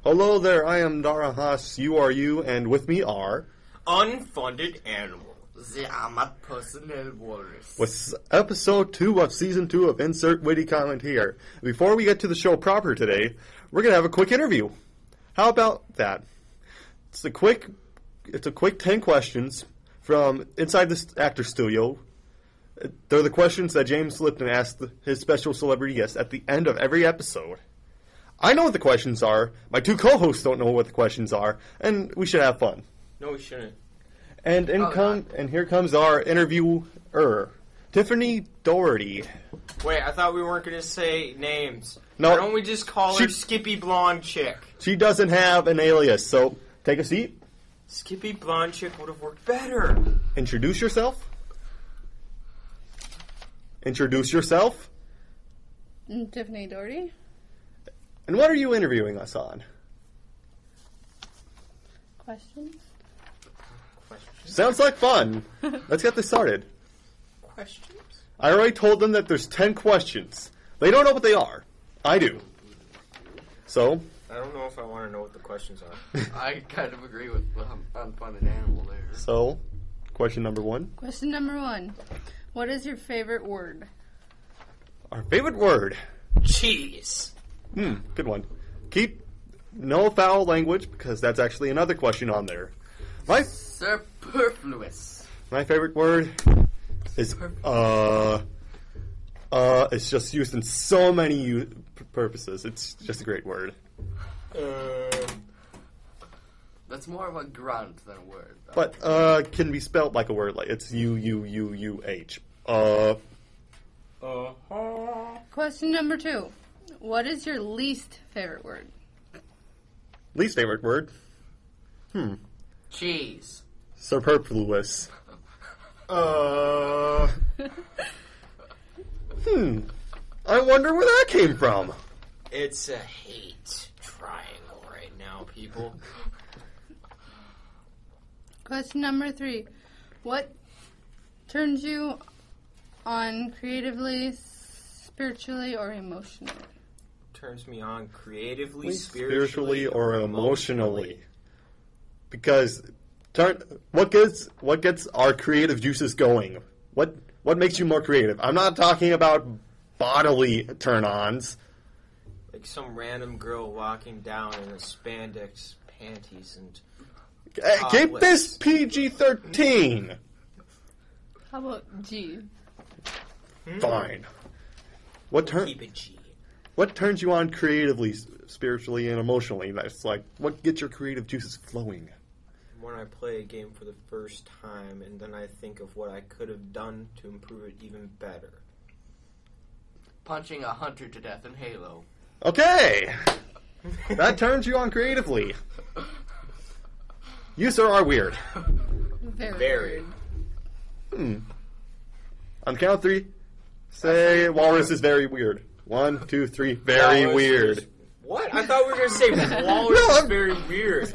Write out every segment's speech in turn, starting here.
Hello there, I am Dara Haas, you are you, and with me are... Unfunded Animals. The Amat Personnel Wars. With episode 2 of season 2 of Insert Witty Comment Here. Before we get to the show proper today, we're going to have a quick interview. How about that? It's a quick 10 questions from inside the actor studio. They're the questions that James Lipton asked his special celebrity guest at the end of every episode. I know what the questions are, my two co-hosts don't know what the questions are, and we should have fun. No, we shouldn't. And here comes our interviewer, Tiffany Doherty. Wait, I thought we weren't going to say names. No. Why don't we just call her Skippy Blonde Chick? She doesn't have an alias, so take a seat. Skippy Blonde Chick would have worked better. Introduce yourself. Introduce yourself. Tiffany Doherty. And what are you interviewing us on? Questions? Sounds like fun. Let's get this started. Questions? I already told them that there's 10 questions. They don't know what they are. I do. So? I don't know if I want to know what the questions are. I kind of agree with Unfunded Animal there. So, question number 1. Question number 1. What is your favorite word? Our favorite word. Cheese. Good one. Keep no foul language, because that's actually another question on there. Superfluous. My favorite word is, it's just used in so many purposes. It's just a great word. That's more of a grunt than a word, though. But, can be spelled like a word, like it's U-U-U-U-H. Question number 2. What is your least favorite word? Least favorite word? Cheese. Superfluous. I wonder where that came from. It's a hate triangle right now, people. Question number 3. What turns you on creatively, spiritually, or emotionally? Turns me on creatively, Spiritually or emotionally. Because what gets our creative juices going? What makes you more creative? I'm not talking about bodily turn-ons. Like some random girl walking down in a spandex panties and Keep this PG-13. How about G? Fine. Keep it G. What turns you on creatively, spiritually, and emotionally? That's like, what gets your creative juices flowing? When I play a game for the first time, and then I think of what I could have done to improve it even better. Punching a hunter to death in Halo. Okay! That turns you on creatively. You, sir, are weird. Very. Very. On the count of 3, say Walrus is very weird. 1, 2, 3, very Walrus weird. is... What? I thought we were going to say Walrus is very weird.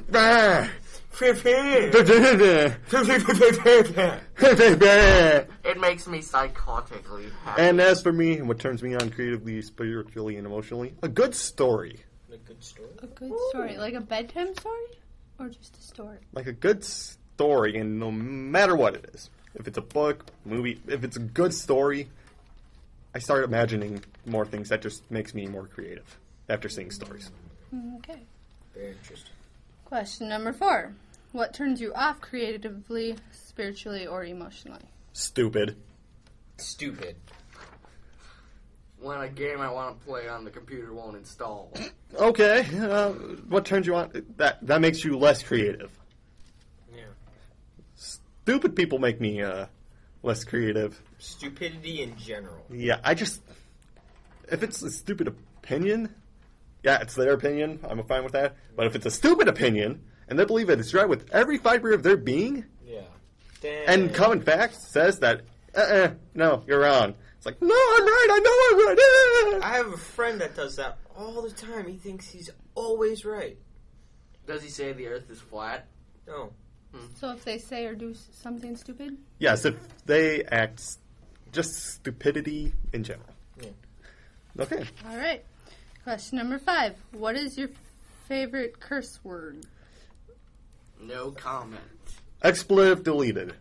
It makes me psychotically happy. And as for me, what turns me on creatively, spiritually, and emotionally? A good story. A good story? A good story. Like a bedtime story? Or just a story? Like a good story, and no matter what it is. If it's a book, movie, if it's a good story, I start imagining more things. That just makes me more creative after seeing stories. Okay. Very interesting. Question number 4. What turns you off creatively, spiritually, or emotionally? Stupid. Stupid. When a game I want to play on the computer won't install. Okay, what turns you on? That makes you less creative. Yeah. Stupid people make me less creative. Stupidity in general. Yeah, if it's a stupid opinion, yeah, it's their opinion. I'm fine with that. But if it's a stupid opinion, and they believe it is right with every fiber of their being, Yeah. Damn. and common fact says that, no, you're wrong. It's like, no, I'm right, I know I'm right. I have a friend that does that all the time. He thinks he's always right. Does he say the earth is flat? No. So if they say or do something stupid? Yes, if they act just stupidity in general. Yeah. Okay. All right. Question number 5. What is your favorite curse word? No comment. Expletive deleted.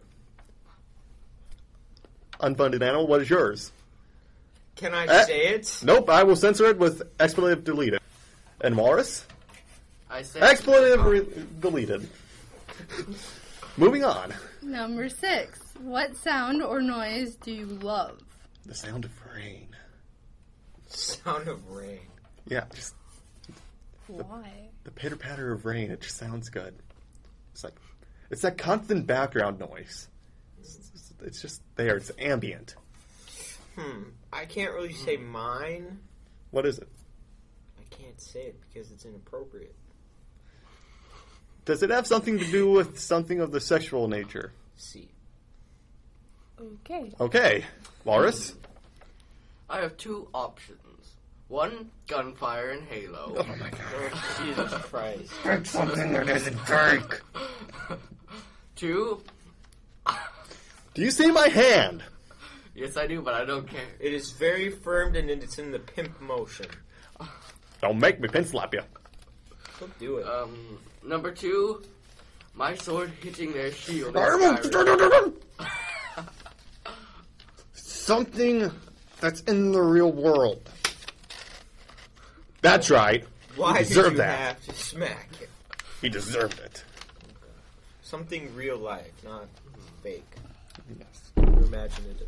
Unfunded animal, what is yours? Can I say it? Nope, I will censor it with expletive deleted. And Morris? I said Expletive deleted. Moving on. Number 6. What sound or noise do you love? The sound of rain. Sound of rain. Yeah, just Why? the pitter-patter of rain. It just sounds good. It's that constant background noise. It's just there. It's ambient. I can't really say mine. What is it? I can't say it because it's inappropriate. Does it have something to do with something of the sexual nature? C. Okay. Okay. Walrus? I have 2 options. 1, gunfire and Halo. Oh my god. Oh, Jesus Christ. Drink something that isn't drink. 2, Do you see my hand? yes I do, but I don't care. It is very firm and it's in the pimp motion. Don't make me pin slap you. Don't do it. Number 2, my sword hitting their shield. in Skyrim. Something that's in the real world. That's right. Why he did deserved you that. have to smack it? He deserved it. Something real life, not fake. Yes. Or imaginative.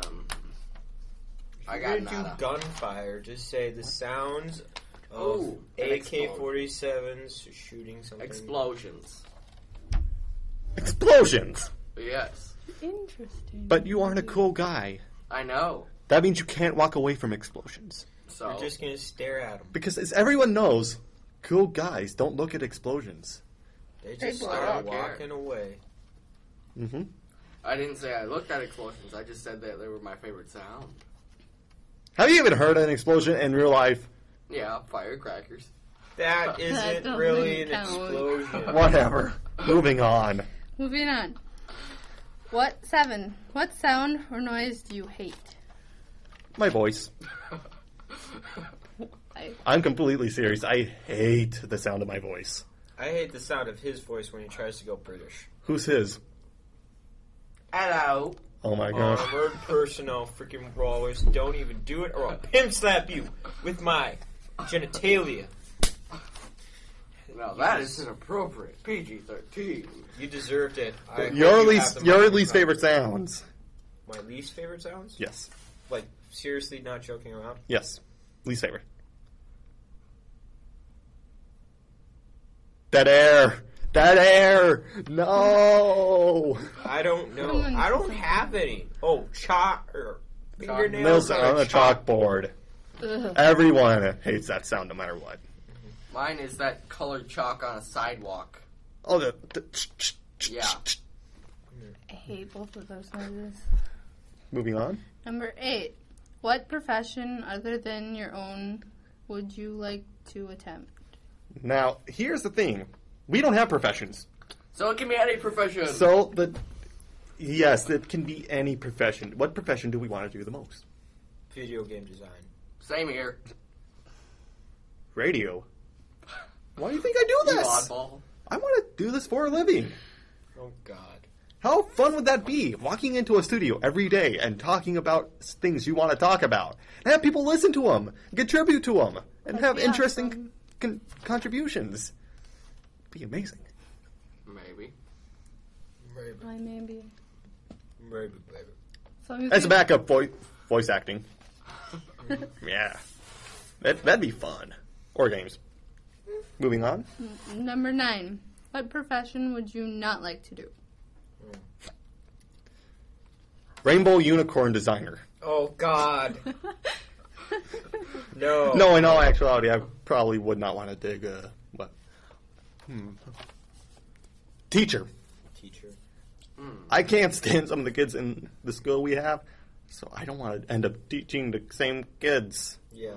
I If got you're gonna nada. do gunfire, just say the sounds of Oh, an AK-47s shooting something. Explosions. Explosions. Yes, Interesting. But you aren't a cool guy. I know. That means you can't walk away from explosions. So You're just gonna stare at them. Because as everyone knows, cool guys don't look at explosions. They just blow start up. walking away. Mm-hmm. I didn't say I looked at explosions. I just said that they were my favorite sound. Have you even heard an explosion in real life? Yeah, firecrackers. That isn't doesn't really an count. explosion. Whatever. Moving on. Moving on. 7. What sound or noise do you hate? My voice. I'm completely serious. I hate the sound of my voice. I hate the sound of his voice when he tries to go British. Who's his? Hello. Oh my gosh. Word personal, freaking brawlers. Don't even do it or I'll pimp slap you with my genitalia. No, that is inappropriate. PG-13. You deserved it. I hope Your you least have the microphone. favorite sounds. My least favorite sounds? Yes. Like, seriously, not joking around? Yes. Least favorite. Dead air. Dead air. No. I don't know. Someone I don't said have any. Oh, fingernails Nails on a chalkboard. Ugh. Everyone hates that sound no matter what. Mine is that colored chalk on a sidewalk. Oh, the Yeah. I hate both of those noises. Moving on. Number 8. What profession other than your own would you like to attempt? Now, here's the thing. We don't have professions. So it can be any profession. So, yes, it can be any profession. What profession do we want to do the most? Video game design. Same here. Radio. Why do you think I do You this? oddball. I want to do this for a living. Oh, God. How fun would that be? Walking into a studio every day and talking about things you want to talk about. And have people listen to them, contribute to them, and That'd have be interesting awesome. contributions. Be amazing. Maybe. Maybe. Maybe. Maybe, baby. As long as As a you- backup voice acting. Yeah. That'd be fun. Or games. Moving on. Number 9. What profession would you not like to do? Rainbow Unicorn Designer. Oh, God. No. No, in all actuality, I probably would not want to dig teacher. Teacher. I can't stand some of the kids in the school we have, so I don't want to end up teaching the same kids. Yeah.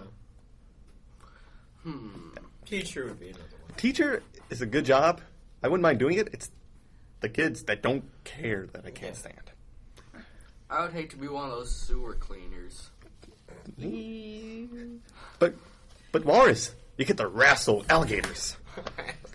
Teacher would be another one. Teacher is a good job. I wouldn't mind doing it. It's the kids that don't care that I can't Yeah. stand. I would hate to be one of those sewer cleaners. But Walrus, you get to wrestle alligators.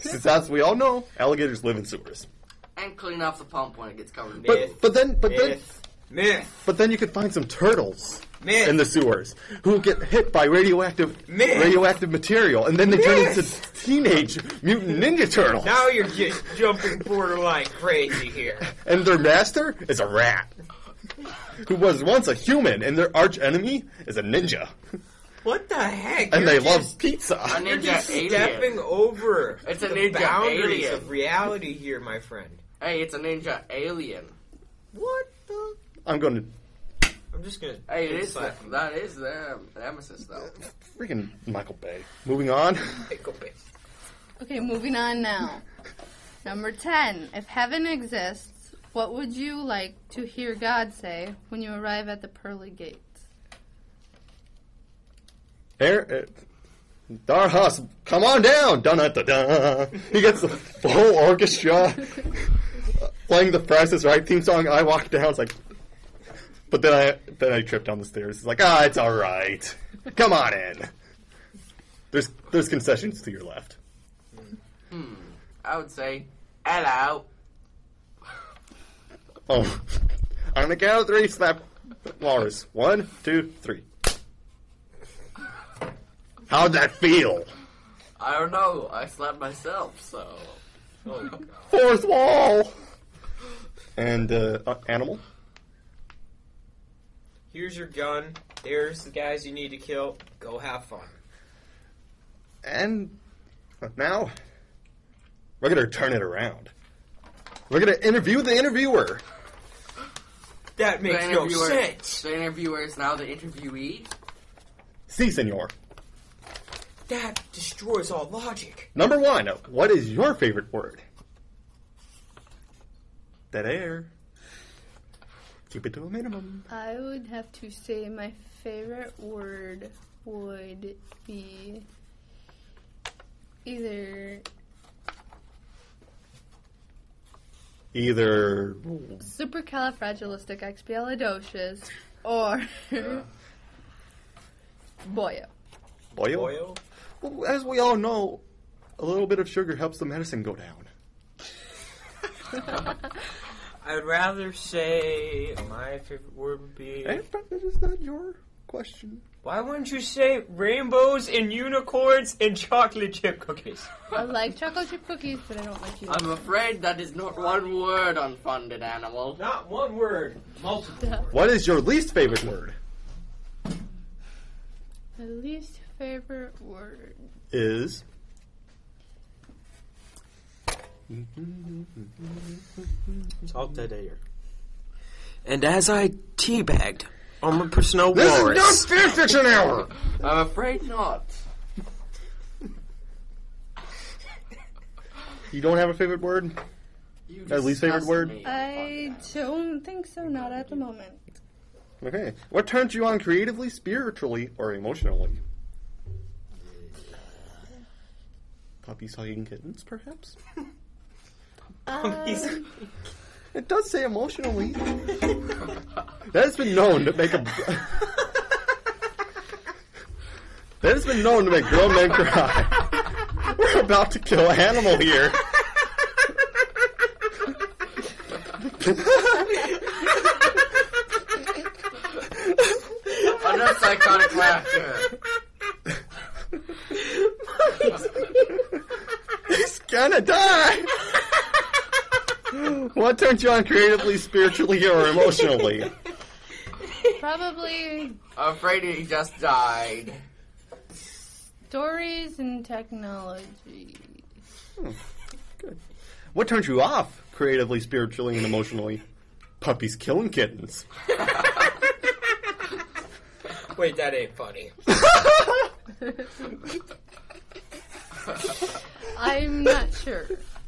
Since as we all know, alligators live in sewers. And clean off the pump when it gets covered in Myth. But then Myth. you could find some turtles Myth. in the sewers who get hit by radioactive material, and then they turn into teenage mutant ninja turtles. Now you're just jumping borderline crazy here. And their master is a rat, who was once a human, and their arch enemy is a ninja. What the heck? And You're they love just- pizza. A You're ninja just alien. stepping over It's a the ninja boundaries alien. of reality here, my friend. Hey, it's a ninja alien. What the? I'm going to I'm just gonna. Hey, it is slap you. that is the nemesis though. freaking Michael Bay. Moving on. Pickle bit. Okay, moving on now. Number 10. If heaven exists, what would you like to hear God say when you arrive at the pearly gates? Darhus, come on down! Dun-dun-dun-dun. He gets the whole orchestra playing the Price is Right theme song. I walk down, it's like, but then I trip down the stairs. It's like, it's all right. Come on in. There's concessions to your left. I would say, hello. Oh, on the count of 3, slap Walrus. 1, 2, 3. How'd that feel? I don't know. I slapped myself, so. Oh, God. Fourth wall. And animal. Here's your gun. There's the guys you need to kill. Go have fun. And now we're gonna turn it around. We're gonna interview the interviewer. That makes no sense. The interviewer is now the interviewee. Si, senor. That destroys all logic. Number 1. What is your favorite word? Dead air. Keep it to a minimum. I would have to say my favorite word would be either supercalifragilisticexpialidocious or boyo. Boyo? Boyo? Well, as we all know, a little bit of sugar helps the medicine go down. I would rather say my favorite word would be. But that is not your question. Why wouldn't you say rainbows and unicorns and chocolate chip cookies? I like chocolate chip cookies, but I don't like you. I'm afraid that is not one word, unfunded animal. Not one word, multiple words. What is your least favorite word? My least favorite word. Is Salt dead air. And as I teabagged on my personal this walrus. is not fanfiction hour. I'm afraid not. You don't have a favorite word? You At least favorite disgust word? me, I unfunded. don't think so, not at the moment. Okay. What turns you on creatively, spiritually, or emotionally? Puppies hugging kittens, perhaps? It does say emotionally. That has been known to make a. That has been known to make grown men cry. We're about to kill an animal here. Another psychotic laughter. He's gonna die. What turns you on creatively, spiritually, or emotionally? Probably I'm afraid he just died. stories and technology. Good. What turns you off creatively, spiritually, and emotionally? Puppies killing kittens. Wait, that ain't funny. I'm not sure.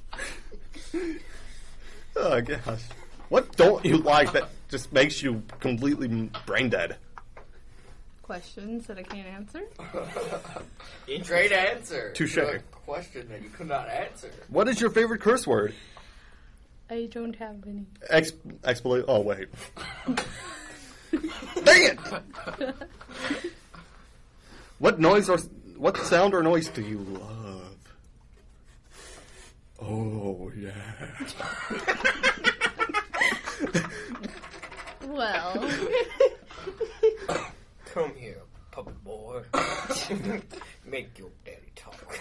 Oh, gosh. What don't you like that just makes you completely brain dead? Questions that I can't answer. Great answer. Touche. To a question that you could not answer. What is your favorite curse word? I don't have any. Exploit. Oh, wait. Dang it! What noise or what sound or noise do you love? yeah. Well, Come here, puppet boy. Make your daddy talk.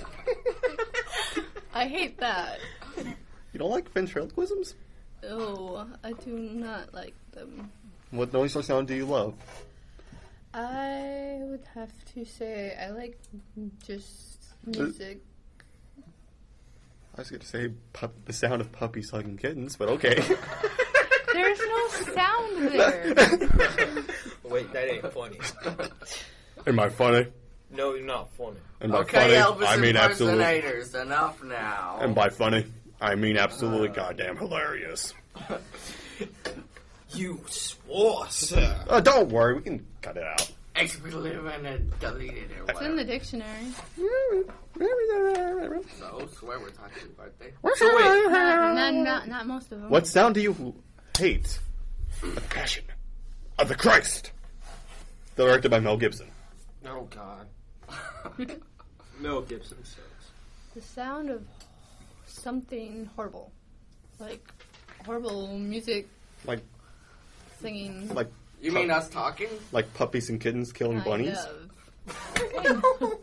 I hate that. You don't like ventriloquisms? Oh, I do not like them. What noise or sound do you love? I would have to say I like just music. I was going to say the sound of puppies hugging kittens, but okay. There's no sound there. Wait, that ain't funny. Am I funny? No, you're not funny. And by Okay, funny, Elvis I mean absolutely. impersonators, enough now. And by funny, I mean absolutely goddamn hilarious. You swore, sir. Don't worry, we can cut it out. Expletive and deleted or It's in whatever. the dictionary. So, swear words on your birthday. Not most of them. What sound do you hate? The Passion of the Christ. Directed by Mel Gibson. Oh, God. Mel Gibson sucks. The sound of something horrible. Like horrible music, Like singing. You mean us talking? like puppies and kittens killing kind bunnies? of.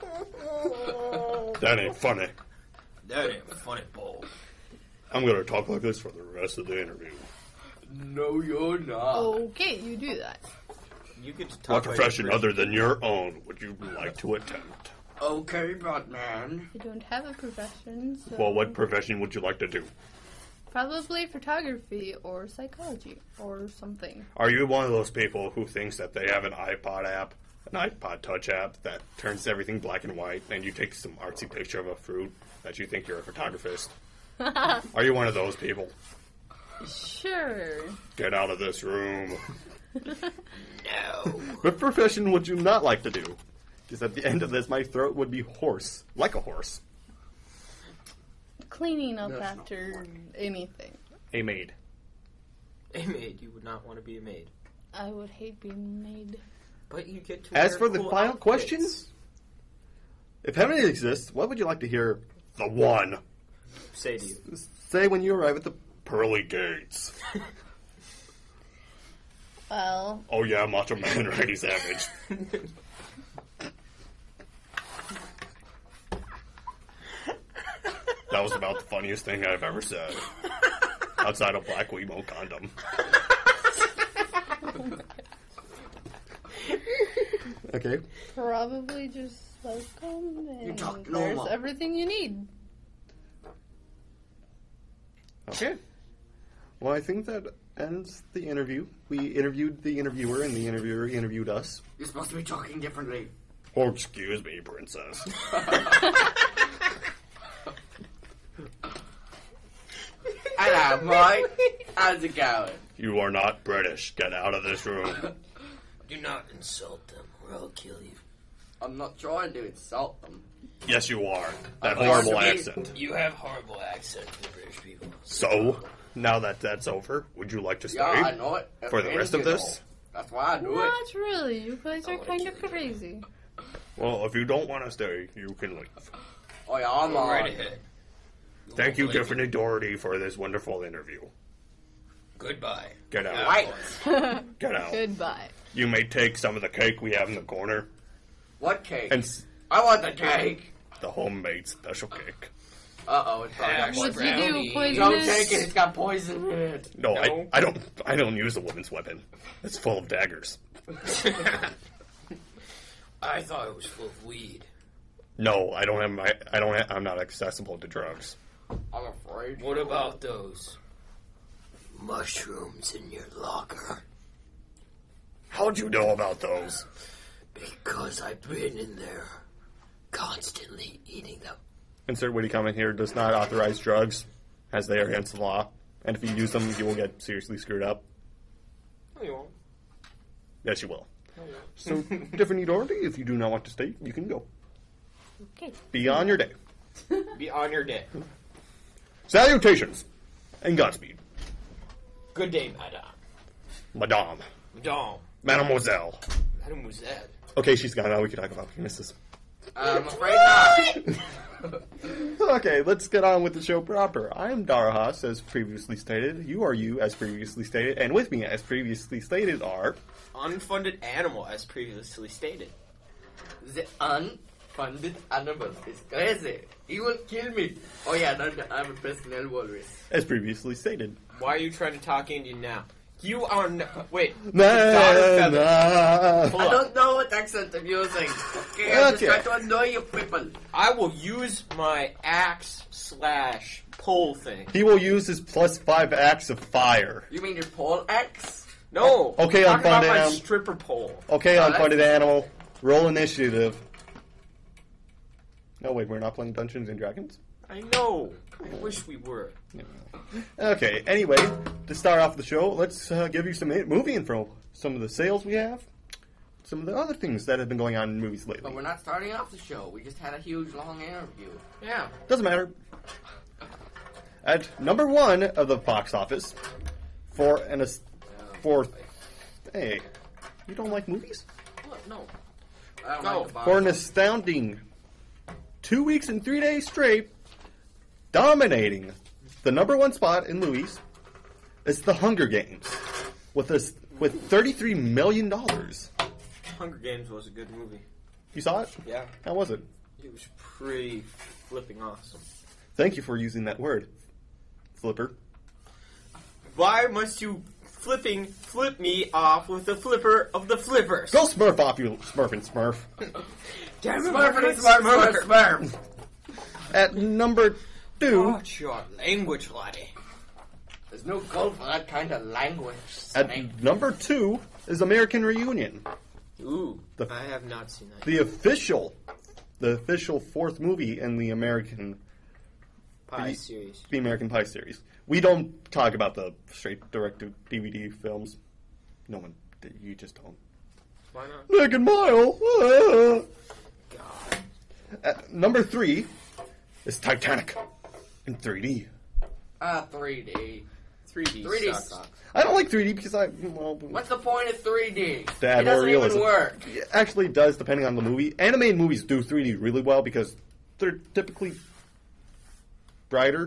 That ain't funny. That ain't funny, Paul. I'm gonna talk like this for the rest of the interview. No, you're not. Okay, you do that. You could talk What like profession a other than your own would you like to attempt? Okay, Batman. I don't have a profession, so Well, what profession would you like to do? probably photography or psychology or something. Are you one of those people who thinks that they have an iPod app, an iPod Touch app that turns everything black and white, and you take some artsy picture of a fruit that you think you're a photographist? Are you one of those people? Sure. Get out of this room. No. What profession would you not like to do? Because at the end of this, my throat would be hoarse, like a horse. Cleaning up That's not after anything. A maid. A maid. You would not want to be a maid. I would hate being made. But you get to As wear for the cool final outfits. questions, if heaven exists, what would you like to hear the one Say to you. say when you arrive at the pearly gates? Well, Oh yeah, Macho Man Randy Savage. That was about the funniest thing I've ever said. Outside of Black Wemo condom. Okay. probably just welcome and talk there's normal. everything you need. Okay. Well, I think that ends the interview. We interviewed the interviewer, and the interviewer interviewed us. You're supposed to be talking differently. Oh, excuse me, princess. Hello, Mike. How's it going? You are not British. Get out of this room. Do not insult them, or I'll kill you. I'm not trying to insult them. Yes, you are. That I'm horrible sorry. accent. You have horrible accent for the British people. So, now that that's over, would you like to stay? Yeah, I know it. For the rest of this? That's why I do it. Not really. You guys are wanna kind of kill you. crazy. Well, if you don't want to stay, you can leave. Oh yeah, I'm Go on. right ahead. Thank you, Hopefully- Tiffany Doherty, for this wonderful interview. Goodbye. Get out. Right. Get out. Goodbye. You may take some of the cake we have in the corner What cake? and I want the cake. the homemade special cake. Uh-oh, it's probably got Hash poison. Would you do brownie. poisonous? Don't take it, it's got poison in it. No, No. I don't use a woman's weapon. It's full of daggers. I thought it was full of weed. No, I'm not accessible to drugs. I'm afraid. What about those mushrooms in your locker? How'd you know about those? Because I've been in there constantly eating them. Insert witty comment here does not authorize drugs, as they are against the law. And if you use them, you will get seriously screwed up. No, you won't. Yes, you will. No, you won't. So, Tiffany Doherty, if you do not want to stay, you can go. Okay. Be on your day. Be on your day. Salutations and Godspeed, Good day, madame. Madame, Madame. Mademoiselle. Mademoiselle. Okay, she's gone now. We can talk about penises. I'm afraid not. Okay, let's get on with the show proper. I'm Darahas, as previously stated. You are you, as previously stated. And with me, as previously stated, are... Unfunded animal, as previously stated. The unfunded animal is crazy. He will kill me. Oh yeah, I'm a personal walrus. As previously stated. Why are you trying to talk Indian now? You are wait. Nah, Hold I up. don't know what accent I'm using. Okay, I'm just Okay. trying to annoy you people. I will use my axe / pole thing. He will use his +5 acts of fire. You mean your pole axe? No. Okay, I'm talking about unfunded my animal. stripper pole. Okay, Oh, unfunded that's- animal. Roll initiative. No, wait, we're not playing Dungeons and Dragons? I know. I wish we were. Okay, anyway, to start off the show, let's give you some movie info. Some of the sales we have, some of the other things that have been going on in movies lately. But we're not starting off the show. We just had a huge, long interview. Yeah. Doesn't matter. At number 1 of the box office, hey, you don't like movies? What? No. I don't Go. like the box For an office. astounding 2 weeks and 3 days straight, dominating the number 1 spot in movies is The Hunger Games with $33 million. Hunger Games was a good movie. You saw it? Yeah. How was it? It was pretty flipping awesome. Thank you for using that word, Flipper. Why must you flip me off with the flipper of the flippers? Go Smurf off, you Smurf and Smurf. Damn it, Smurfity, smurf, smurf. At number 2, Watch your language, laddie. There's no code for that kind of language. at Snake. number 2 is American Reunion, Ooh, I have not seen that. the official 4th movie in the American Pie series. Pie series. We don't talk about the straight direct-to-DVD films. No one, you just don't. Why not? Nick and Mile. God. At number 3 is Titanic in 3D. 3D. 3D, 3D sucks. I don't like 3D because What's the point of 3D? To add It doesn't more realism. even work. It actually does, depending on the movie. Animated movies do 3D really well because they're typically brighter.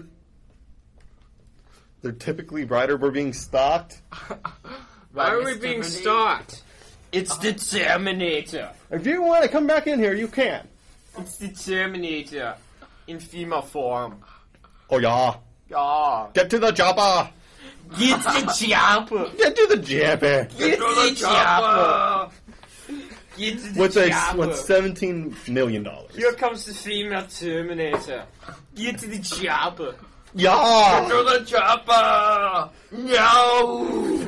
We're being stalked. Why are we Mr. being Vinny? stalked? It's the Terminator. If you want to come back in here, you can. It's the Terminator in female form. Oh yeah. Yeah. Get to the chopper. Get the chopper. Get to the chopper. Get the chopper. Get to the With chopper. $17 million. Here comes the female Terminator. Get to the chopper. Yeah. To the chopper! No!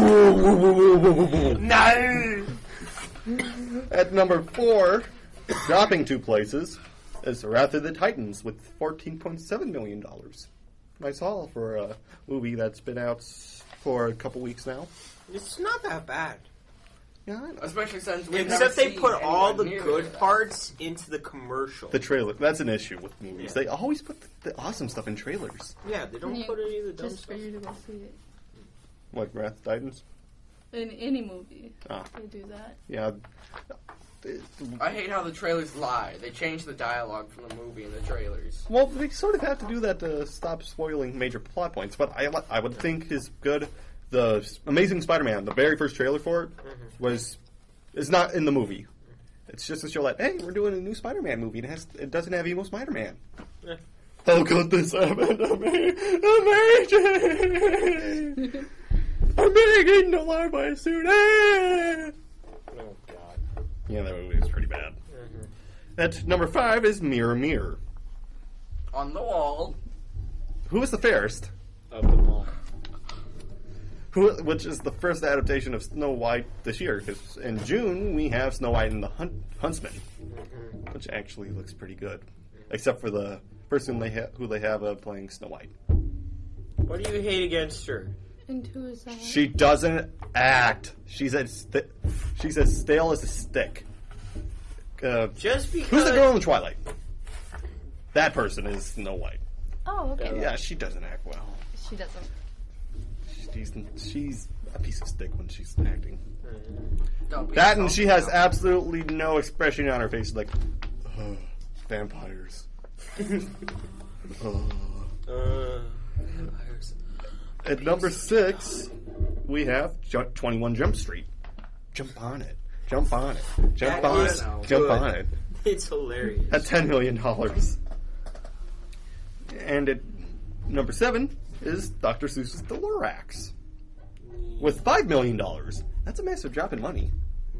No. At number 4, dropping 2 places, is Wrath of the Titans with $14.7 million. Nice haul for a movie that's been out for a couple weeks now. It's not that bad. Yeah, I know. Especially since we've Except never they seen put all the anyone near good that. parts into the commercial. The trailer. That's an issue with movies. Yeah. They always put the awesome stuff in trailers. Yeah, they don't You- put any of the dumb Just for stuff. you to go see it. Like Wrath of the Titans. In any movie, Ah. they do that. Yeah. I hate how the trailers lie. They change the dialogue from the movie in the trailers. Well, they sort of have to do that to stop spoiling major plot points. But I would think is good. The Amazing Spider-Man, the very first trailer for it, is not in the movie. It's just to show that, hey, we're doing a new Spider-Man movie. It doesn't have emo Spider-Man. Yeah. How could this happen to me? Amazing! I'm being eaten alive by a suit. Ah! Oh, God. Yeah, that movie was pretty bad. At number 5 is Mirror Mirror. On the wall. Who is the fairest? Of them all. Which is the first adaptation of Snow White this year. Because in June, we have Snow White and the Huntsman. Which actually looks pretty good. Except for the person who they have playing Snow White. What do you hate against her? Into his eye. She doesn't act. She's as stale as a stick. Just because. Who's the girl in Twilight? That person is Snow White. Oh, okay. Yeah, she doesn't act well. She doesn't. She's a piece of stick when she's acting. Don't be That and so she has dumb. absolutely no expression on her face. Like, Vampires. Vampires. At number 6, we have 21 Jump Street. Jump on it. Jump on it. Jump That on is it. good. Jump on it. It's hilarious. At $10 million. And at number 7 is Dr. Seuss's The Lorax. With $5 million. That's a massive drop in money.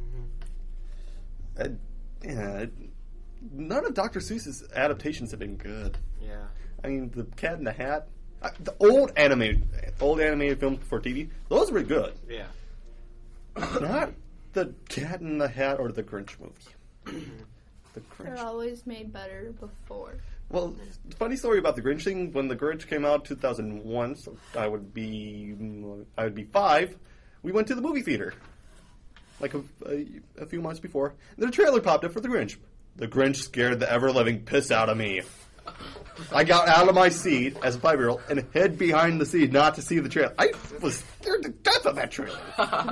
Yeah, none of Dr. Seuss's adaptations have been good. Yeah. I mean, The Cat in the Hat, the old animated films for TV, those were good. Yeah. Not The Cat in the Hat or The Grinch movie. The They're Grinch. always made better before. Well, funny story about The Grinch thing. When The Grinch came out, 2001, so I would be 5. We went to the movie theater, like a few months before. And the trailer popped up for The Grinch. The Grinch scared the ever-living piss out of me. I got out of my seat as a 5-year-old and hid behind the seat not to see the trailer. I was scared to death of that trailer.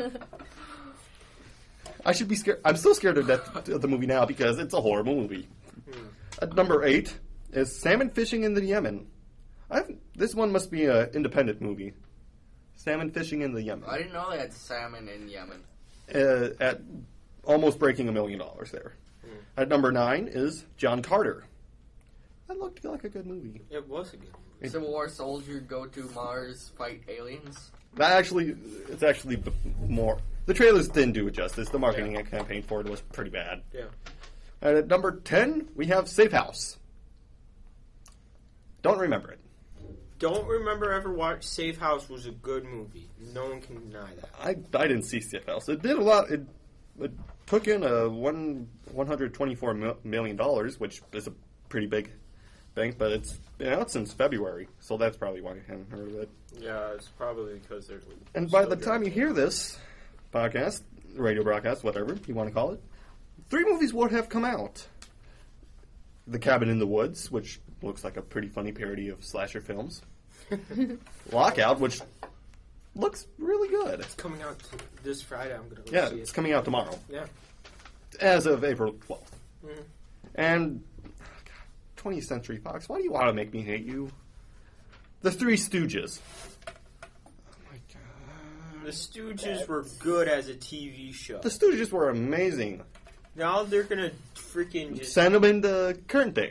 I should be scared. I'm still scared to death of the movie now because it's a horrible movie. At number 8 is Salmon Fishing in the Yemen. This one must be an independent movie. Salmon Fishing in the Yemen. I didn't know they had salmon in Yemen. At almost breaking $1 million there. At number 9 is John Carter. That looked like a good movie. It was a good movie. Civil War soldier go to Mars, fight aliens. It's actually more. The trailers didn't do it justice. The marketing campaign for it was pretty bad. Yeah. And at number 10, we have Safe House. Don't remember it. Don't remember ever watched Safe House was a good movie. No one can deny that. I didn't see Safe House. It did a lot. It took in $124 million, which is a pretty big bank, but it's been out since February, so that's probably why I haven't heard of it. Yeah, it's probably because they're. And by the time you hear this podcast, radio broadcast, whatever you want to call it, 3 movies would have come out. The Cabin in the Woods, which looks like a pretty funny parody of slasher films. Lockout, which looks really good. It's coming out this Friday. I'm gonna go Yeah, see it's it. coming out tomorrow, Yeah. as of April 12th. Mhm. And 20th Century Fox, why do you want to make me hate you? The Three Stooges. Oh my god. The Stooges were good as a TV show. The Stooges were amazing. Now they're gonna freaking just. Send them into current day.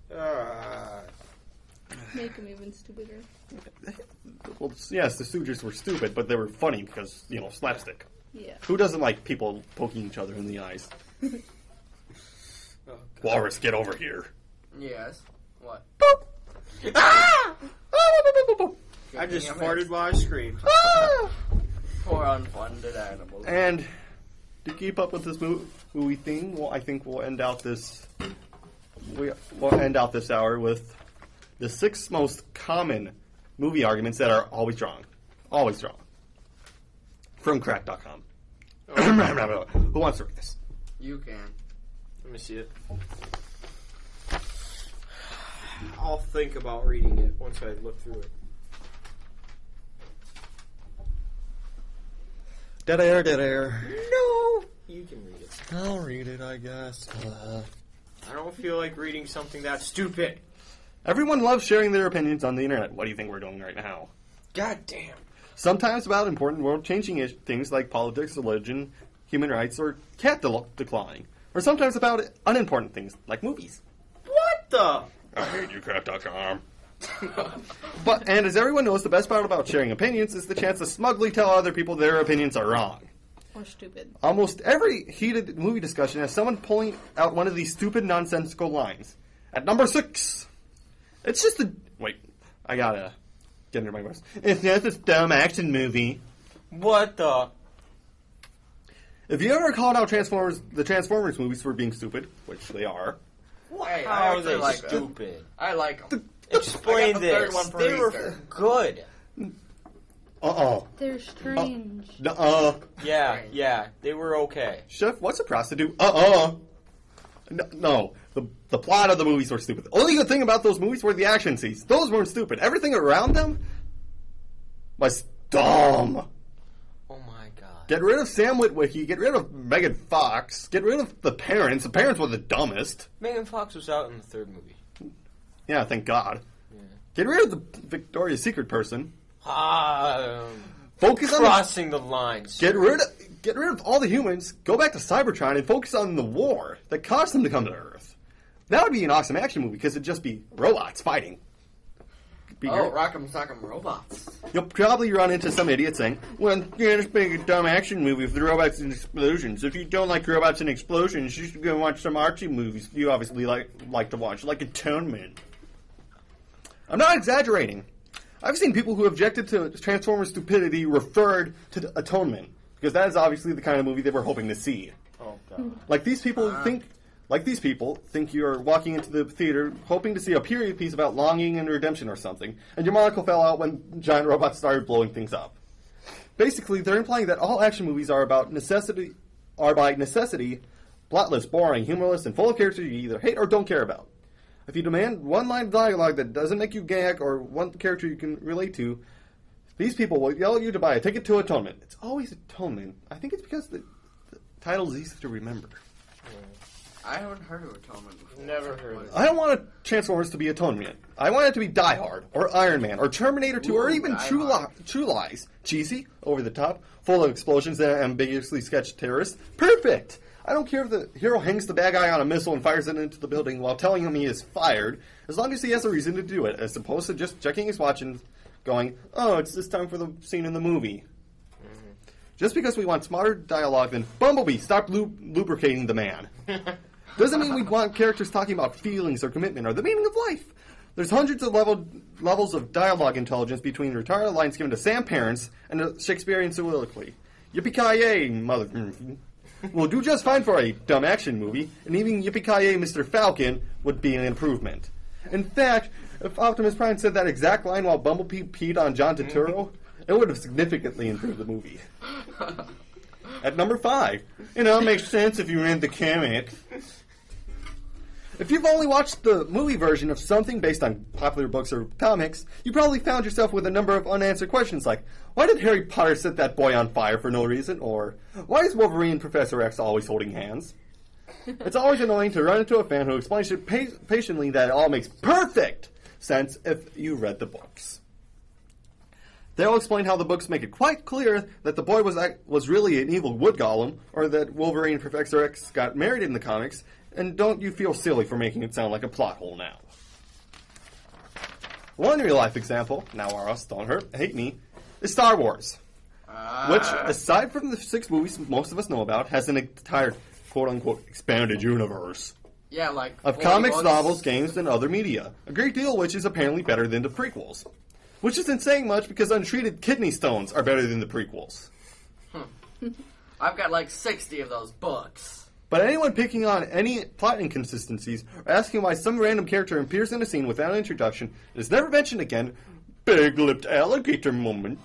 Make them even stupider. Well, yes, the Stooges were stupid, but they were funny because, slapstick. Yeah. Who doesn't like people poking each other in the eyes? Oh, God. Walrus, get over here. Yes. What? Boop. Ah! I just farted while I screamed. Ah! Poor unfunded animals. And to keep up with this movie theme, well, I think we'll end out this. We'll end out this hour with the 6 most common movie arguments that are always wrong. Always wrong. From crack.com. Who wants to read this? You can. Let me see it. I'll think about reading it once I look through it. Dead air. No! You can read it. I'll read it, I guess. I don't feel like reading something that stupid. Everyone loves sharing their opinions on the internet. What do you think we're doing right now? God damn. Sometimes about important world-changing things like politics, religion, human rights, or cat decline. Or sometimes about unimportant things like movies. What the? I hate you, crack.com. And as everyone knows, the best part about sharing opinions is the chance to smugly tell other people their opinions are wrong. Or stupid. Almost every heated movie discussion has someone pulling out one of these stupid, nonsensical lines. At number 6, it's just a... Wait, I gotta get under my voice. It's just a dumb action movie. What the? If you ever called out the Transformers movies for being stupid, which they are, Hey, I How are actually they like them. stupid? I like them. Explain I got the third this. one for They were Easter. good. They're strange. Yeah, they were okay. Chef, what's a prostitute? No, the plot of the movies were stupid. The only good thing about those movies were the action scenes. Those weren't stupid. Everything around them was dumb. Oh my god. Get rid of Sam Witwicky. Get rid of Megan Fox. Get rid of the parents. The parents were the dumbest. Megan Fox was out in the third movie. Yeah, thank God. Yeah. Get rid of the Victoria's Secret person. Focus on crossing the lines. Get rid of all the humans. Go back to Cybertron and focus on the war that caused them to come to Earth. That would be an awesome action movie because it'd just be robots fighting. Rock'em Sock'em Robots. You'll probably run into some idiot saying, well, yeah, it's being a dumb action movie with robots and explosions. If you don't like robots and explosions, you should go watch some artsy movies you obviously like to watch, like Atonement. I'm not exaggerating. I've seen people who objected to Transformers stupidity referred to Atonement, because that is obviously the kind of movie they were hoping to see. Oh, God. Like these people think you're walking into the theater hoping to see a period piece about longing and redemption or something, and your monocle fell out when giant robots started blowing things up. Basically, they're implying that all action movies are by necessity, plotless, boring, humorless, and full of characters you either hate or don't care about. If you demand one line of dialogue that doesn't make you gag or one character you can relate to, these people will yell at you to buy a ticket to Atonement. It's always Atonement. I think it's because the title's easy to remember. I haven't heard of Atonement before. Never heard of it. I don't want Transformers to be Atonement. I want it to be Die Hard, or Iron Man, or Terminator 2, or even True Lies. Cheesy, over the top, full of explosions and ambiguously sketched terrorists. Perfect! I don't care if the hero hangs the bad guy on a missile and fires it into the building while telling him he is fired, as long as he has a reason to do it, as opposed to just checking his watch and going, oh, it's this time for the scene in the movie. Mm-hmm. Just because we want smarter dialogue than Bumblebee, stop lubricating the man. Doesn't mean we want characters talking about feelings or commitment or the meaning of life. There's hundreds of levels of dialogue intelligence between the retarded lines given to Sam Parents and the Shakespearean soliloquy. Yippee-ki-yay, mother... will do just fine for a dumb action movie, and even Yippee-ki-yay, Mr. Falcon would be an improvement. In fact, if Optimus Prime said that exact line while Bumblebee peed on John Turturro, it would have significantly improved the movie. At number 5, it all makes sense if you read the comic. If you've only watched the movie version of something based on popular books or comics, you probably found yourself with a number of unanswered questions like, why did Harry Potter set that boy on fire for no reason? Or, why is Wolverine and Professor X always holding hands? It's always annoying to run into a fan who explains it patiently that it all makes perfect sense if you read the books. They'll explain how the books make it quite clear that the boy was really an evil wood golem, or that Wolverine and Professor X got married in the comics, and don't you feel silly for making it sound like a plot hole now. One real-life example, now Aros, don't hate me, is Star Wars. Which, aside from the 6 movies most of us know about, has an entire quote-unquote expanded universe. Yeah, like... of comics, novels, games, and other media. A great deal which is apparently better than the prequels. Which isn't saying much because untreated kidney stones are better than the prequels. I've got like 60 of those books. But anyone picking on any plot inconsistencies or asking why some random character appears in a scene without an introduction and is never mentioned again, big-lipped alligator moment,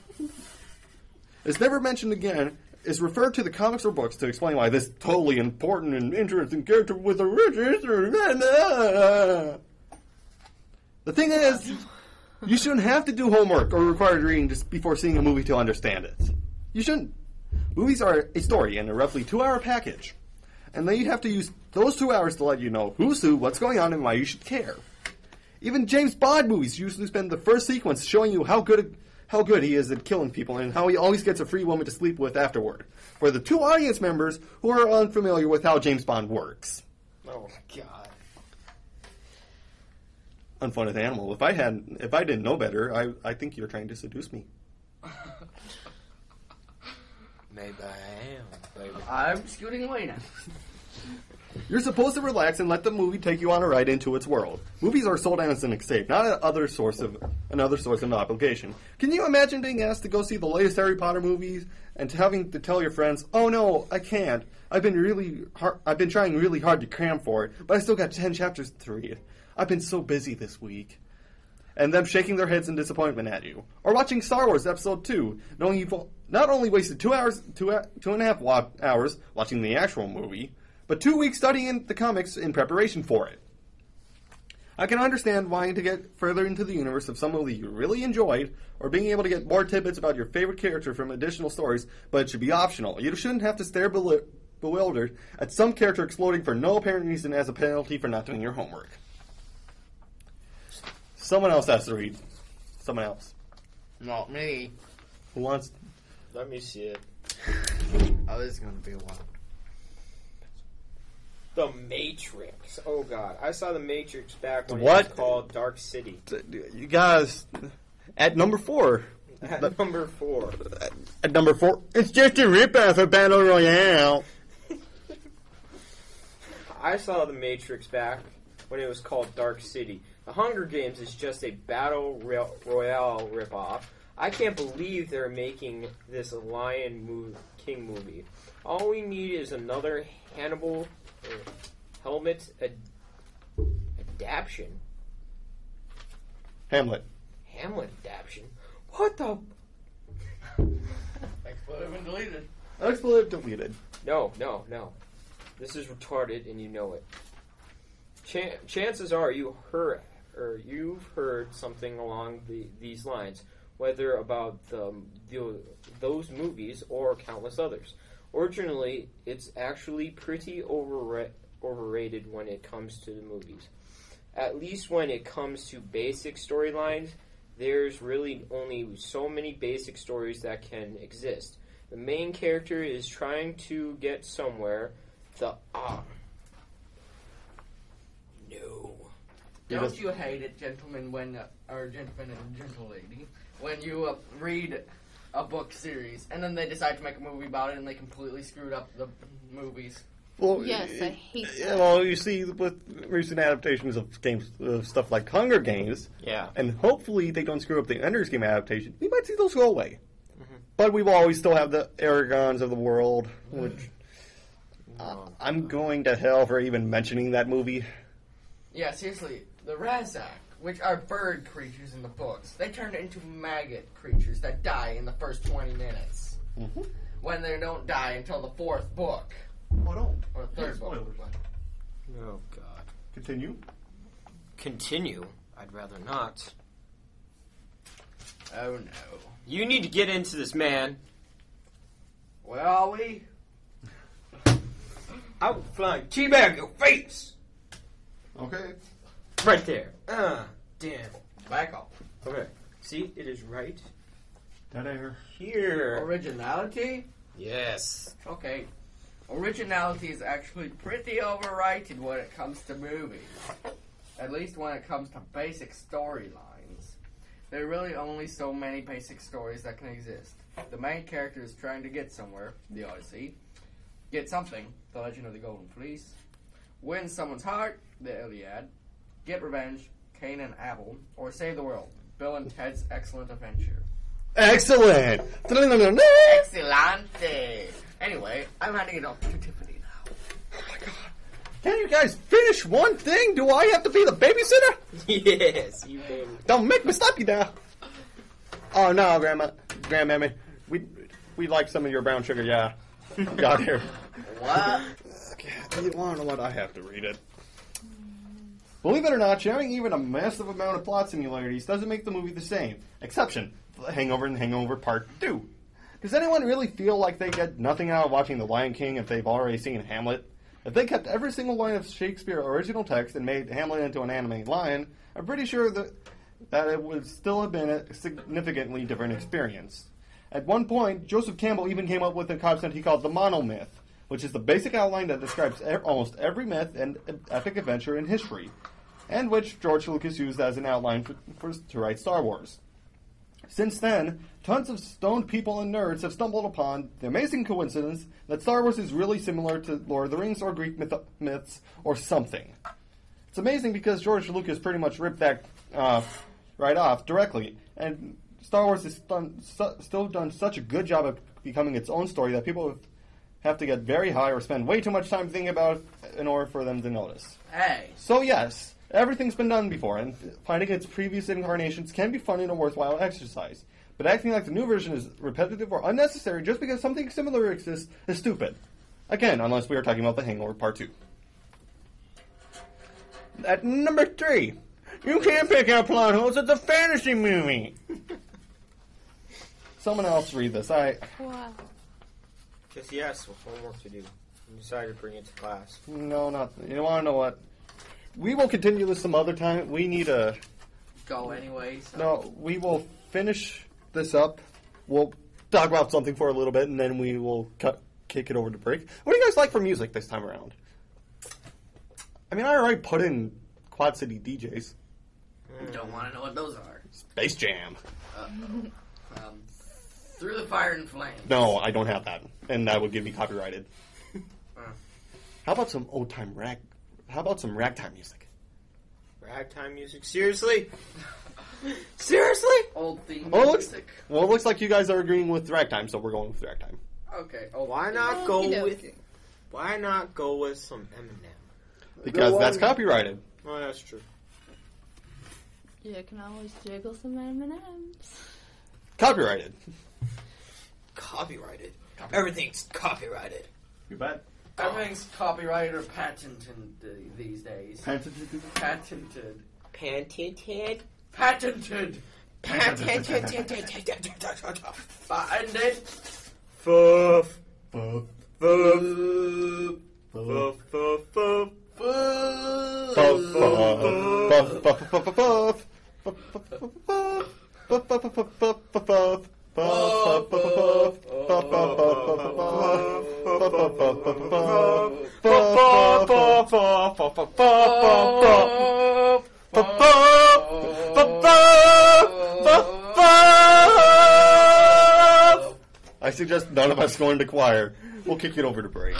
is never mentioned again, is referred to the comics or books to explain why this totally important and interesting character with a rich history. The thing is, you shouldn't have to do homework or required reading just before seeing a movie to understand it. You shouldn't. Movies are a story in a roughly 2-hour package. And then you have to use those 2 hours to let you know who's who, what's going on, and why you should care. Even James Bond movies usually spend the first sequence showing you how good he is at killing people and how he always gets a free woman to sleep with afterward. For the 2 audience members who are unfamiliar with how James Bond works. Oh, God. Unfunny animal. If I didn't know better, I think you're trying to seduce me. Maybe I am. Maybe. I'm scooting away now. You're supposed to relax and let the movie take you on a ride into its world. Movies are sold as an escape, not another source of obligation. Can you imagine being asked to go see the latest Harry Potter movies and having to tell your friends, "Oh no, I can't. I've been trying really hard to cram for it, but I still got 10 chapters to read. I've been so busy this week." And them shaking their heads in disappointment at you. Or watching Star Wars Episode 2, knowing you've not only wasted 2.5 hours watching the actual movie, but 2 weeks studying the comics in preparation for it. I can understand wanting to get further into the universe of some movie you really enjoyed, or being able to get more tidbits about your favorite character from additional stories, but it should be optional. You shouldn't have to stare bewildered at some character exploding for no apparent reason as a penalty for not doing your homework. Someone else has to read. Someone else. Not me. Who wants... Let me see it. Oh, this is gonna be a while. The Matrix. Oh god, I saw The Matrix back when What? it was called Dark City. You guys... At number 4... At number 4. At number 4... It's just a ripoff of Battle Royale. I saw The Matrix back when it was called Dark City. The Hunger Games is just a Battle Royale ripoff. I can't believe they're making this Lion King movie. All we need is another Hannibal Helmet adaptation. Hamlet Adaptation? What the... Expletive and deleted. Expletive deleted. No. This is retarded, and you know it. Chances are you've heard something along these lines, whether about those movies or countless others. Originally, it's actually pretty overrated when it comes to the movies. At least when it comes to basic storylines, there's really only so many basic stories that can exist. The main character is trying to get somewhere. No. Don't you hate it, gentlemen, or gentlemen and gentle lady, when you read a book series and then they decide to make a movie about it and they completely screwed up the movies? Well, Yes, I hate that. Well, you see, with recent adaptations of games, stuff like Hunger Games, Yeah. and hopefully they don't screw up the Ender's Game adaptation, we might see those go away. But we will always still have the Aragons of the world, which I'm going to hell for even mentioning that movie. Yeah, seriously, the Razak, which are bird creatures in the books, they turn into maggot creatures that die in the first 20 minutes. Mm-hmm. When they don't die until the 4th book. Oh, no. Or the 3rd book. Oh, God. Continue. Continue? I'd rather not. Oh, no. You need to get into this, man. Where are we? I will flying teabag your face! Okay. Right there. Damn. Back off. Okay. See, it is right Dead air. here. Originality? Yes. Okay. Originality is actually pretty overrated when it comes to movies. At least when it comes to basic storylines. There are really only so many basic stories that can exist. The main character is trying to get somewhere, the Odyssey, get something, the Legend of the Golden Fleece, win someone's heart, the Iliad, get revenge, Cain and Abel, or save the world, Bill and Ted's Excellent Adventure. Excellent! Excellente! Anyway, I'm handing it off to Tiffany now. Oh my god. Can you guys finish one thing? Do I have to be the babysitter? Yes, you baby. Don't make me stop you now. Oh no, Grandmammy. We'd like some of your brown sugar, yeah. Got here. What? You want to know what? I have to read it. Believe it or not, sharing even a massive amount of plot similarities doesn't make the movie the same. Exception, The Hangover and Hangover Part 2. Does anyone really feel like they get nothing out of watching The Lion King if they've already seen Hamlet? If they kept every single line of Shakespeare's original text and made Hamlet into an animated lion, I'm pretty sure that it would still have been a significantly different experience. At one point, Joseph Campbell even came up with a concept he called the monomyth, which is the basic outline that describes almost every myth and epic adventure in history, and which George Lucas used as an outline to write Star Wars. Since then, tons of stoned people and nerds have stumbled upon the amazing coincidence that Star Wars is really similar to Lord of the Rings or Greek myths or something. It's amazing because George Lucas pretty much ripped that right off directly, and Star Wars has still done such a good job of becoming its own story that people have to get very high or spend way too much time thinking about it in order for them to notice. Hey. So yes, everything's been done before, and finding its previous incarnations can be fun and a worthwhile exercise. But acting like the new version is repetitive or unnecessary just because something similar exists is stupid. Again, unless we are talking about The Hangover Part 2. At number 3, You can't pick out plot holes. It's a fantasy movie. Someone else read this. Wow. Just yes, with homework to do. You decided to bring it to class. No, not. You want to know what? We will continue this some other time. We need a. Go anyway. So. No, we will finish this up. We'll talk about something for a little bit, and then we will kick it over to break. What do you guys like for music this time around? I mean, I already put in Quad City DJs. Don't want to know what those are. Space Jam. Through the Fire and Flame. No, I don't have that, and that would get me copyrighted. How about some old time rag? How about some ragtime music? Ragtime music? Seriously? Seriously? Old theme Oh, music. Well, it looks like you guys are agreeing with ragtime, so we're going with ragtime. Okay. Oh, Why not go Okey-dokey. with? Why not go with some Eminem? Because that's copyrighted. Oh, that's true. You can always jiggle some M&Ms. Copyrighted. Copyrighted. Everything's copyrighted. You bet. Everything's copyrighted or patented these days. Patented. Patented. Patented. Patented. Patented. Fuff. Fuff. Fuff. Fuff. Fuff. I suggest none of us go into choir. We'll kick it over to break.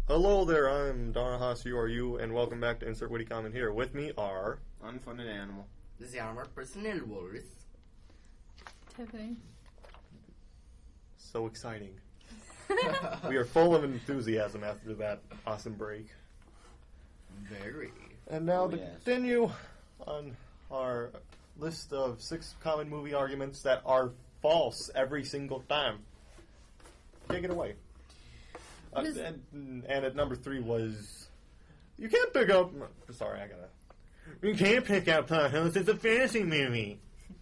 Hello there, I'm Donna Haas, you are you, and welcome back to Insert Witty Comment here. With me are... Unfunded animal. The armored personnel wars. Tiffany. So exciting. We are full of enthusiasm after that awesome break. Very. And now Oh, to yes. continue on our list of 6 common movie arguments that are false every single time. Take it away. This- And at number 3 was... You can't pick up... Sorry, I gotta... You can't pick up potholes. It's a fantasy movie.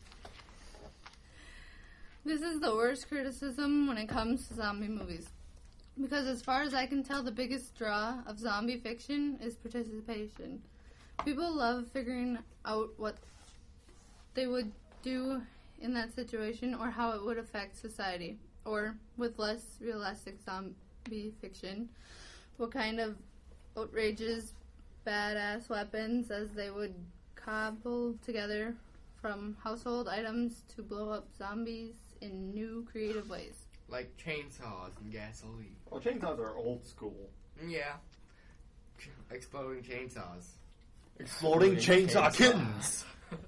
This is the worst criticism when it comes to zombie movies. Because as far as I can tell, the biggest draw of zombie fiction is participation. People love figuring out what they would do in that situation or how it would affect society. Or, with less realistic zombie fiction, what kind of outrageous, badass weapons as they would cobble together from household items to blow up zombies in new creative ways. Like chainsaws and gasoline. Well, chainsaws are old school. Yeah. Exploding chainsaws. Exploding chainsaw kittens.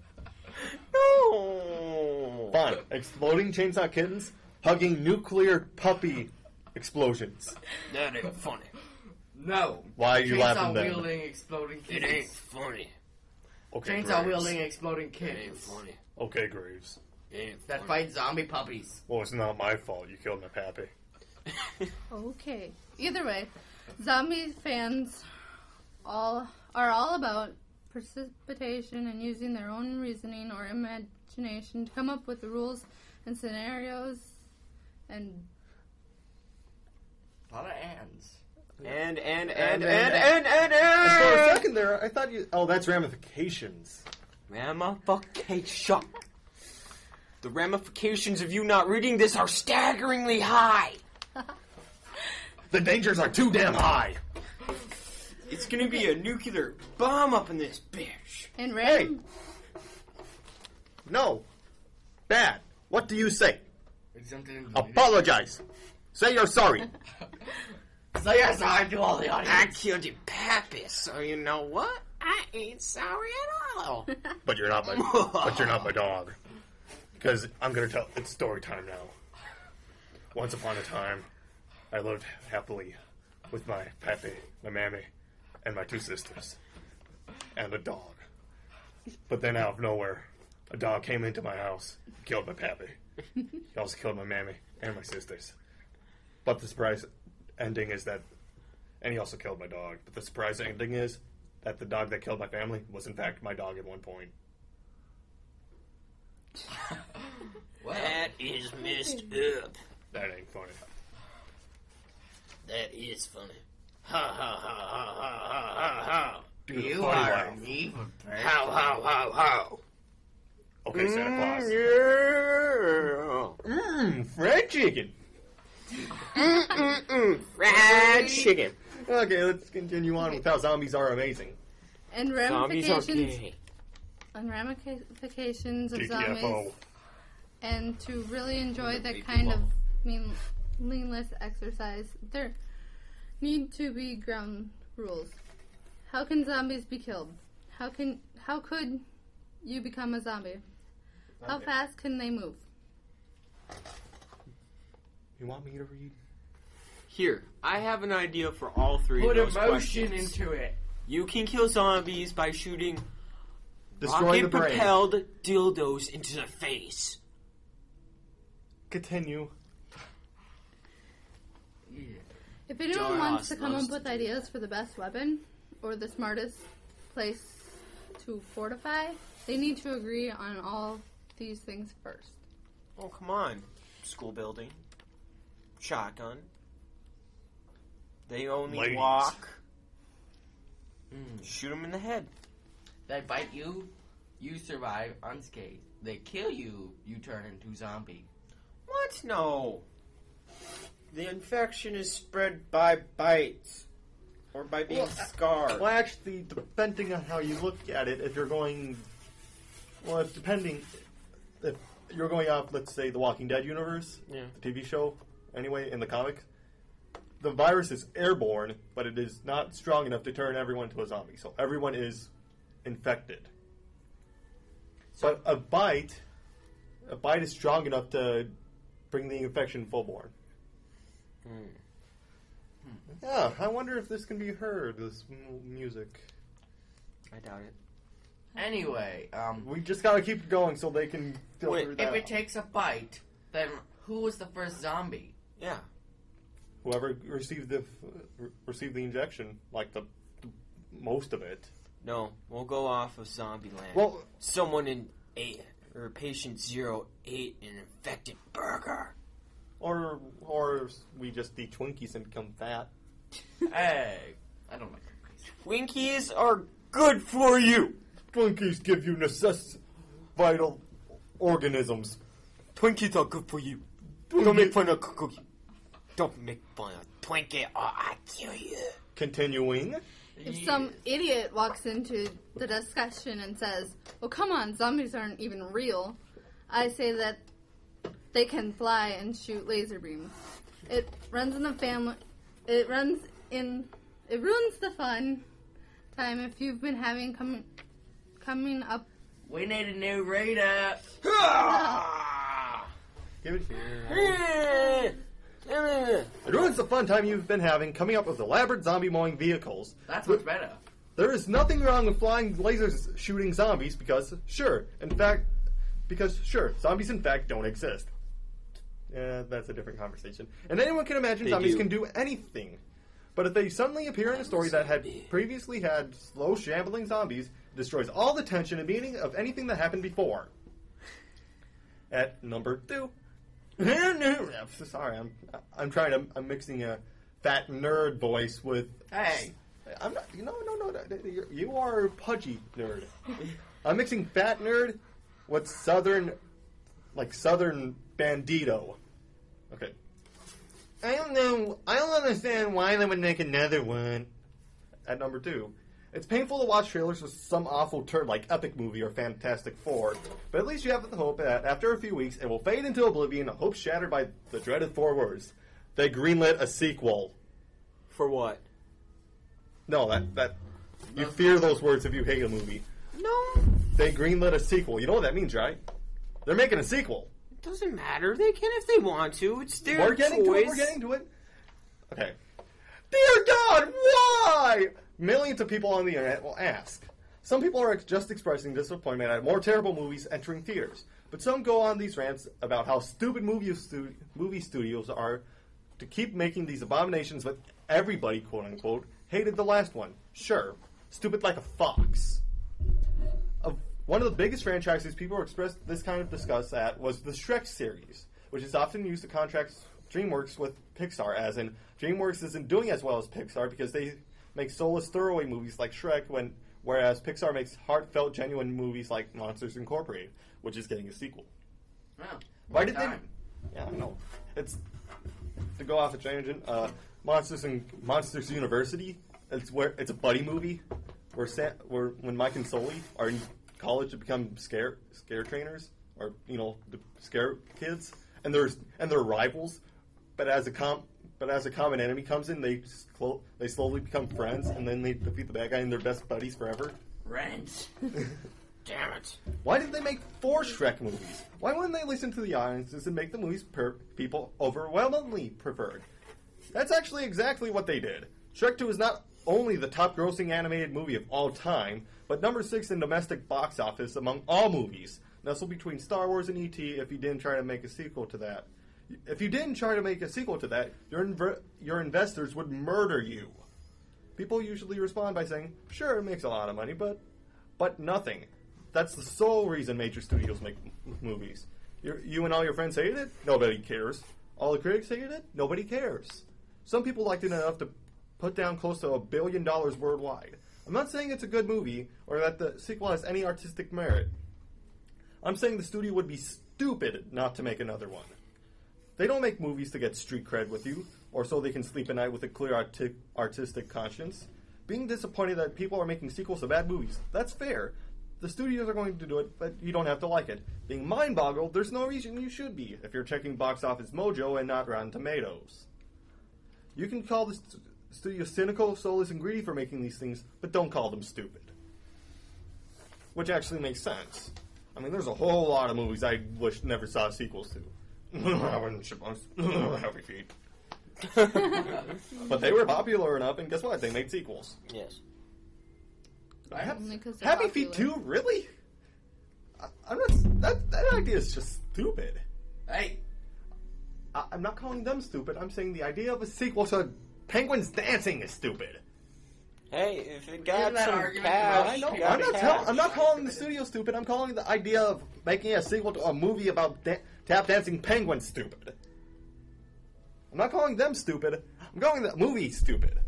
No. Fine. Exploding chainsaw kittens hugging nuclear puppy explosions. That ain't funny. No. Why are you laughing then? Chainsaw wielding exploding It kittens. ain't funny. Okay, Chainsaw Graves. wielding exploding It ain't kittens. funny. Okay, Graves. It ain't That funny. fight zombie puppies. Well, it's not my fault. You killed my pappy. Okay. Either way, zombie fans are all about precipitation and using their own reasoning or imagination to come up with the rules and scenarios and A lot of ands. And And for a second there, I thought you... Oh, that's ramifications. Ramification. The ramifications of you not reading this are staggeringly high. The dangers are too damn high. It's gonna be a nuclear bomb up in this bitch. and random. No. Bad. What do you say? Exempted and Apologize. Say you're sorry. So yes, I do all the I audience. killed your pappy, so you know what? I ain't sorry at all. But you're not my dog. Because I'm gonna tell it's story time now. Once upon a time, I lived happily with my pappy, my mammy, and my 2 sisters. And a dog. But then out of nowhere, a dog came into my house, killed my pappy. He also killed my mammy and my sisters. But the surprise ending is that, and he also killed my dog. But the surprise ending is that the dog that killed my family was in fact my dog at one point. Well, That is messed up. That ain't funny. That is funny. Ha ha ha ha ha ha ha ha. Do the you funny are laugh. an evil person. How how how how. Okay, Santa Claus. Yeah. Fried chicken. Fried chicken. Okay, let's continue on with how zombies are amazing. And Zombies are ramifications gay. and ramifications of GTFO. zombies, and to really enjoy Beat that them kind of all. meaningless exercise, there need to be ground rules. How can zombies be killed? How could you become a zombie? How Okay. fast can they move? You want me to read? Here, I have an idea for all 3 Put of those emotion questions. into it. You can kill zombies by shooting Destroy the brain. rocket-propelled dildos into their face. Continue. Yeah. If anyone Doras wants to come loves up with to do ideas for the best weapon or the smartest place to fortify, they need to agree on all these things first. Oh, come on. School building. Shotgun. They only Ladies. walk. Mm. Shoot them in the head. They bite you, you survive unscathed. They kill you, you turn into zombie. What? No. The infection is spread by bites. Or by being Well, scarred. Well, actually, depending on how you look at it, if you're going... Well, it's depending... If you're going off, let's say, the Walking Dead universe, Yeah. the TV show, anyway, in the comics, the virus is airborne, but it is not strong enough to turn everyone to a zombie. So everyone is infected. But a bite is strong enough to bring the infection full-born. Yeah, I wonder if this can be heard, this music. I doubt it. Anyway, We just gotta keep it going so they can filter Wait, that if it out. takes a bite, then who was the first zombie? Yeah. Whoever received the injection, like the most of it. No, we'll go off of Zombieland. Well, Someone in patient 0 ate an infected burger. or we just eat Twinkies and become fat. Hey, I don't like cookies. Twinkies are good for you. Twinkies give you vital organisms. Twinkies are good for you. Don't make fun of cookie. Don't make fun of Twinkie or I kill you. Continuing. If some idiot walks into the discussion and says, "Oh, come on, zombies aren't even real," I say that they can fly and shoot laser beams. It runs in the family. It ruins the fun time if you've been having coming up. We need a new reader. Give it here. It ruins the fun time you've been having coming up with elaborate zombie mowing vehicles. That's much better. There is nothing wrong with flying lasers shooting zombies because, sure, zombies in fact don't exist. Yeah, that's a different conversation. And anyone can imagine They zombies do. can do anything. But if they suddenly appear in a story that had previously had slow, shambling zombies, it destroys all the tension and meaning of anything that happened before. At number 2. Sorry, I'm mixing a fat nerd voice with... Hey, I'm not. No. You are a pudgy nerd. I'm mixing fat nerd with southern bandito. Okay. I don't know. I don't understand why they would make another one. At number 2, it's painful to watch trailers with some awful turd like Epic Movie or Fantastic Four, but at least you have the hope that after a few weeks it will fade into oblivion. Hope shattered by the dreaded 4 words: they greenlit a sequel. For what? No, that you fear those words if you hate a movie. No, They greenlit a sequel. You know what that means, right? They're making a sequel. it doesn't matter. They can if they want to. It's their We're getting choice. to it. We're getting to it. Okay. Dear God, why? Millions of people on the internet will ask. Some people are just expressing disappointment at more terrible movies entering theaters, but some go on these rants about how stupid movie studios are to keep making these abominations, but everybody, quote unquote, hated the last one. Sure, stupid like a fox. One of the biggest franchises people expressed this kind of disgust at was the Shrek series, which is often used to contract DreamWorks with Pixar, as in DreamWorks isn't doing as well as Pixar because they make soulless throwaway movies like Shrek, whereas Pixar makes heartfelt, genuine movies like Monsters Incorporated, which is getting a sequel. well, Why what did time? they? Yeah, I know. It's to go off a tangent. Monsters University. It's a buddy movie where when Mike and Sully are in college to become scare trainers, or to scare kids, and they're rivals, but as a common enemy comes in, they slowly become friends, and then they defeat the bad guy, and they're best buddies forever. Rent. Damn it. Why did they make 4 Shrek movies? Why wouldn't they listen to the audiences and make the movies people overwhelmingly preferred? That's actually exactly what they did. Shrek 2 is not only the top-grossing animated movie of all time, but number 6 in domestic box office among all movies, nestled between Star Wars and E.T. If you didn't try to make a sequel to that. If you didn't try to make a sequel to that, your investors would murder you. People usually respond by saying, sure, it makes a lot of money, but nothing. That's the sole reason major studios make movies. You and all your friends hated it? Nobody cares. All the critics hated it? Nobody cares. Some people liked it enough to put down close to $1 billion worldwide. I'm not saying it's a good movie or that the sequel has any artistic merit. I'm saying the studio would be stupid not to make another one. They don't make movies to get street cred with you, or so they can sleep at night with a clear artistic conscience. Being disappointed that people are making sequels to bad movies, that's fair. The studios are going to do it, but you don't have to like it. Being mind-boggled, there's no reason you should be if you're checking Box Office Mojo and not Rotten Tomatoes. You can call the studio cynical, soulless, and greedy for making these things, but don't call them stupid. Which actually makes sense. I mean, there's a whole lot of movies I wish never saw sequels to. Happy Feet. But they were popular enough, and guess what? They made sequels. Yes. Only 'cause they're Happy Feet popular. 2? Really? I'm not. That idea is just stupid. Hey, I'm not calling them stupid. I'm saying the idea of a sequel to Penguins Dancing is stupid. Hey, if it Isn't got that some argument cash, about- I know. you got cash. I'm not calling the studio stupid. I'm calling the idea of making a sequel to a movie about tap dancing penguins stupid. I'm not calling them stupid. I'm calling the movie stupid.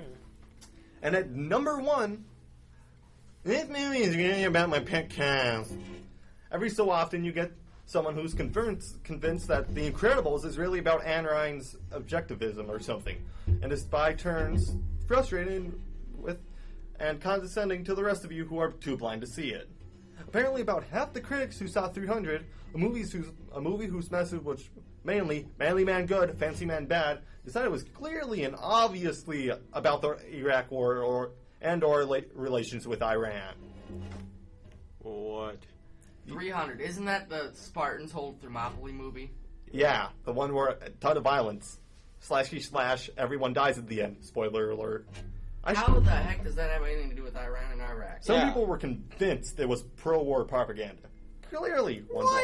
And at number 1, this movie is really about my pet cows. Every so often, you get someone who's convinced that The Incredibles is really about Anne Rice's objectivism or something, and is by turns frustrated with and condescending to the rest of you who are too blind to see it. Apparently, about half the critics who saw 300, a movie whose message was mainly manly man good, fancy man bad, decided it was clearly and obviously about the Iraq War or relations with Iran. What? 300. Isn't that the Spartans hold Thermopylae movie? Yeah, the one where a ton of violence. Slashy slash, everyone dies at the end. Spoiler alert. How the heck does that have anything to do with Iran and Iraq? Some Yeah. people were convinced it was pro-war propaganda. Clearly,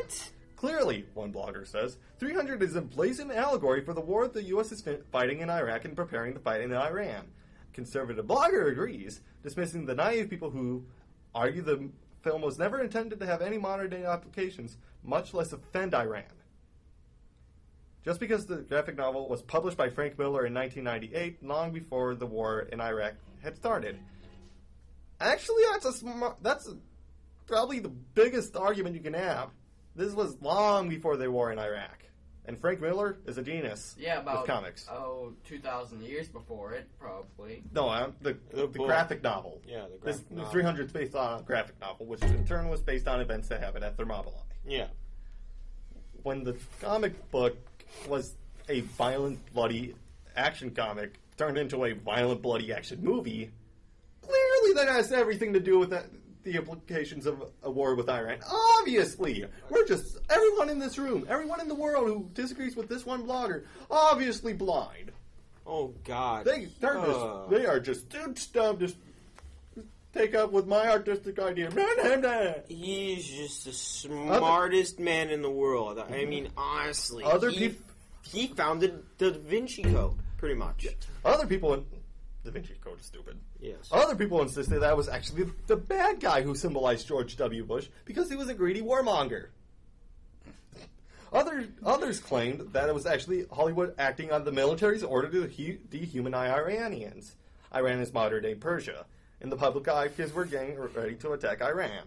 one blogger says, 300 is a blatant allegory for the war the U.S. is fighting in Iraq and preparing to fight in Iran. Conservative blogger agrees, dismissing the naive people who argue the film was never intended to have any modern-day applications, much less offend Iran. Just because the graphic novel was published by Frank Miller in 1998, long before the war in Iraq had started. Actually, that's probably the biggest argument you can have. This was long before the war in Iraq. And Frank Miller is a genius Yeah, about with comics. 2,000 years before it, probably. No, the book. graphic novel. Yeah, the This graphic novel. 300 is based on a graphic novel, which in turn was based on events that happened at Thermopylae. Yeah. When the comic book was a violent, bloody action comic turned into a violent, bloody action movie, clearly that has everything to do with the implications of a war with Iran. Obviously! Everyone in this room, everyone in the world who disagrees with this one blogger, obviously blind. Oh God. They are just too dumb to take up with my artistic idea. He's just the smartest man in the world. I mean, honestly. Other he, peop- he founded the Da Vinci Code, pretty much. Other people, Da Vinci Code is stupid. Yes. Other people insisted that was actually the bad guy who symbolized George W. Bush because he was a greedy warmonger. Others claimed that it was actually Hollywood acting on the military's order to dehumanize Iranians. Iran is modern-day Persia. In the public eye, because we're getting ready to attack Iran.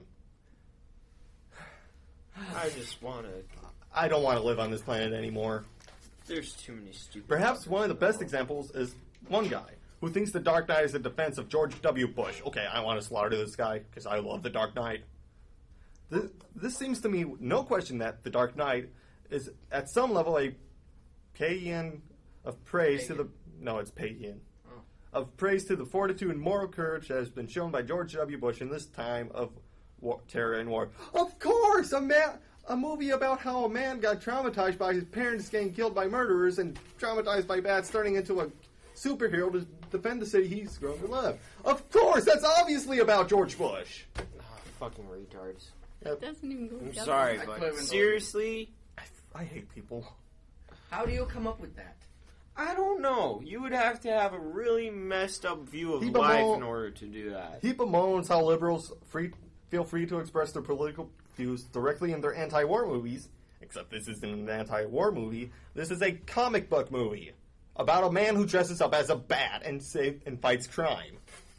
I just want to... I don't want to live on this planet anymore. There's too many stupid... Perhaps fuckers one of the in best world. examples is one guy who thinks The Dark Knight is a defense of George W. Bush. Okay, I want to slaughter this guy because I love The Dark Knight. This seems to me no question that The Dark Knight is at some level a paean of praise to the... No, it's paean. Of praise to the fortitude and moral courage that has been shown by George W. Bush in this time of terror and war. Of course, a movie about how a man got traumatized by his parents getting killed by murderers and traumatized by bats turning into a superhero to defend the city he's grown to love. Of course, that's obviously about George Bush. Fucking retards. It doesn't even go I'm together. sorry, I couldn't but even seriously, I hate people. How do you come up with that? I don't know. You would have to have a really messed up view of Heap life of in order to do that. He bemoans how liberals feel free to express their political views directly in their anti-war movies, except this isn't an anti-war movie. This is a comic book movie about a man who dresses up as a bat and fights crime.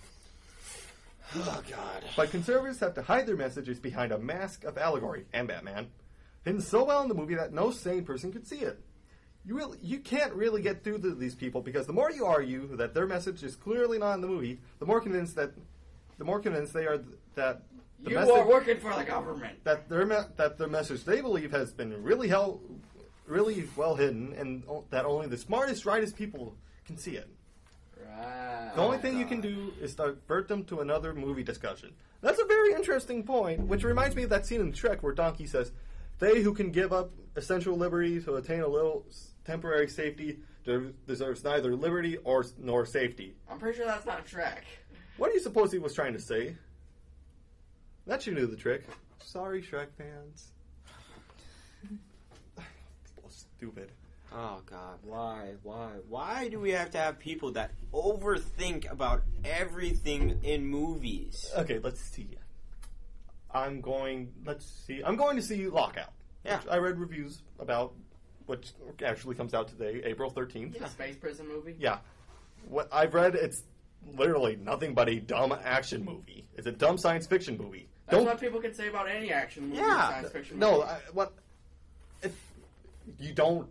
Oh, God. But conservatives have to hide their messages behind a mask of allegory and Batman, hidden so well in the movie that no sane person could see it. You can't really get through to these people because the more you argue that their message is clearly not in the movie, the more convinced they are that the You message are working for the government. that their message they believe has been really well hidden, and that only the smartest, rightest people can see it. Right. The only thing you can do is divert them to another movie discussion. That's a very interesting point, which reminds me of that scene in Shrek where Donkey says, "They who can give up essential liberty to attain a little temporary safety deserves neither liberty nor safety." I'm pretty sure that's not Shrek. What do you suppose he was trying to say? That you knew the trick. Sorry, Shrek fans. Stupid. Oh God, why do we have to have people that overthink about everything in movies? Okay, let's see. I'm going to see Lockout. Yeah. Which I read reviews about, which actually comes out today, April 13th. The space prison movie? Yeah. What I've read, it's literally nothing but a dumb action movie. It's a dumb science fiction movie. That's what people can say about any action movie or science fiction movie. No, if you don't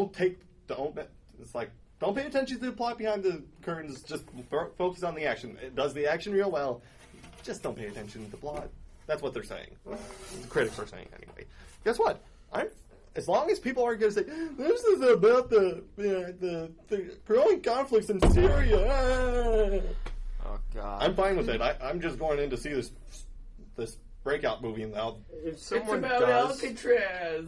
pay attention to the plot behind the curtains, just focus on the action. It does the action real well. Just don't pay attention to the plot. That's what they're saying. The critics are saying anyway. Guess what? As long as people aren't going to say, this is about the growing conflicts in Syria. Oh God. I'm fine with it. I'm just going in to see this breakout movie now. If It's someone about does, Alcatraz.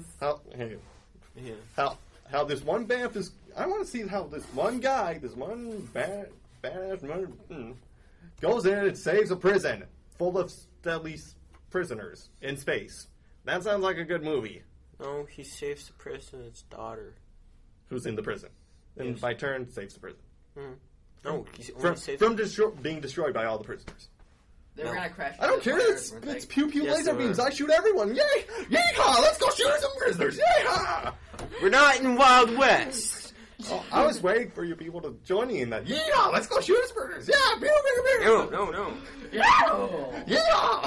How this one Banff is. I want to see how this one guy, this one badass, goes in and saves a prison full of deadly prisoners in space. That sounds like a good movie. No, he saves the president's daughter. Who's in the prison, and Yes. by turn saves the prison No, he only from saves. being destroyed by all the prisoners. They were No. gonna crash. I don't into care. the It's fires, weren't they? pew pew Yes, laser they beams. were. I shoot everyone. Yay! Yeehaw! Let's go shoot some prisoners. Yeehaw! We're not in Wild West. Oh, I was waiting for you people to join me in that. Yeehaw! Let's go shoot some prisoners. Yeah! Pew pew pew. No. Yeah!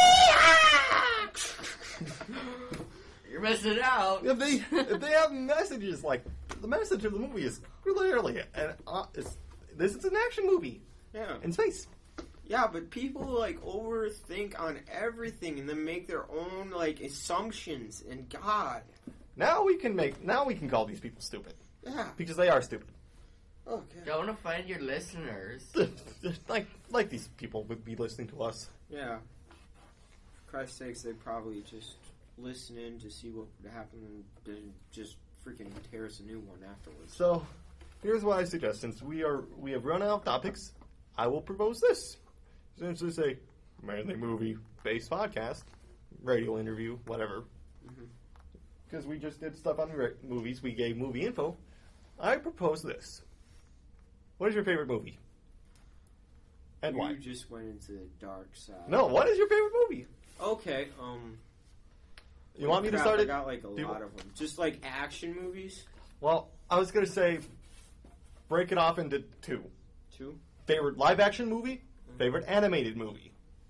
Yeehaw! You're missing out. If they have messages like the message of the movie is clearly this is an action movie Yeah. in space. Yeah, but people like overthink on everything and then make their own like assumptions. And God. Now we can call these people stupid Yeah. because they are stupid. Okay. Don't offend your listeners. like these people would be listening to us. Yeah. For Christ's sakes, they probably just listen in to see what would happen and then just freaking tear us a new one afterwards. So here's what I suggest: since we have run out of topics, I will propose this. Since it's a mainly movie-based podcast, radio interview, whatever. Because we just did stuff on movies, we gave movie info. I propose this. What is your favorite movie? And You why? just went into the dark side. No, what is your favorite movie? Okay. You want me to crap, start I it? got like a Do you- lot of them. Just like action movies. Well, I was going to say, break it off into two. Two. Favorite live-action movie, favorite animated movie.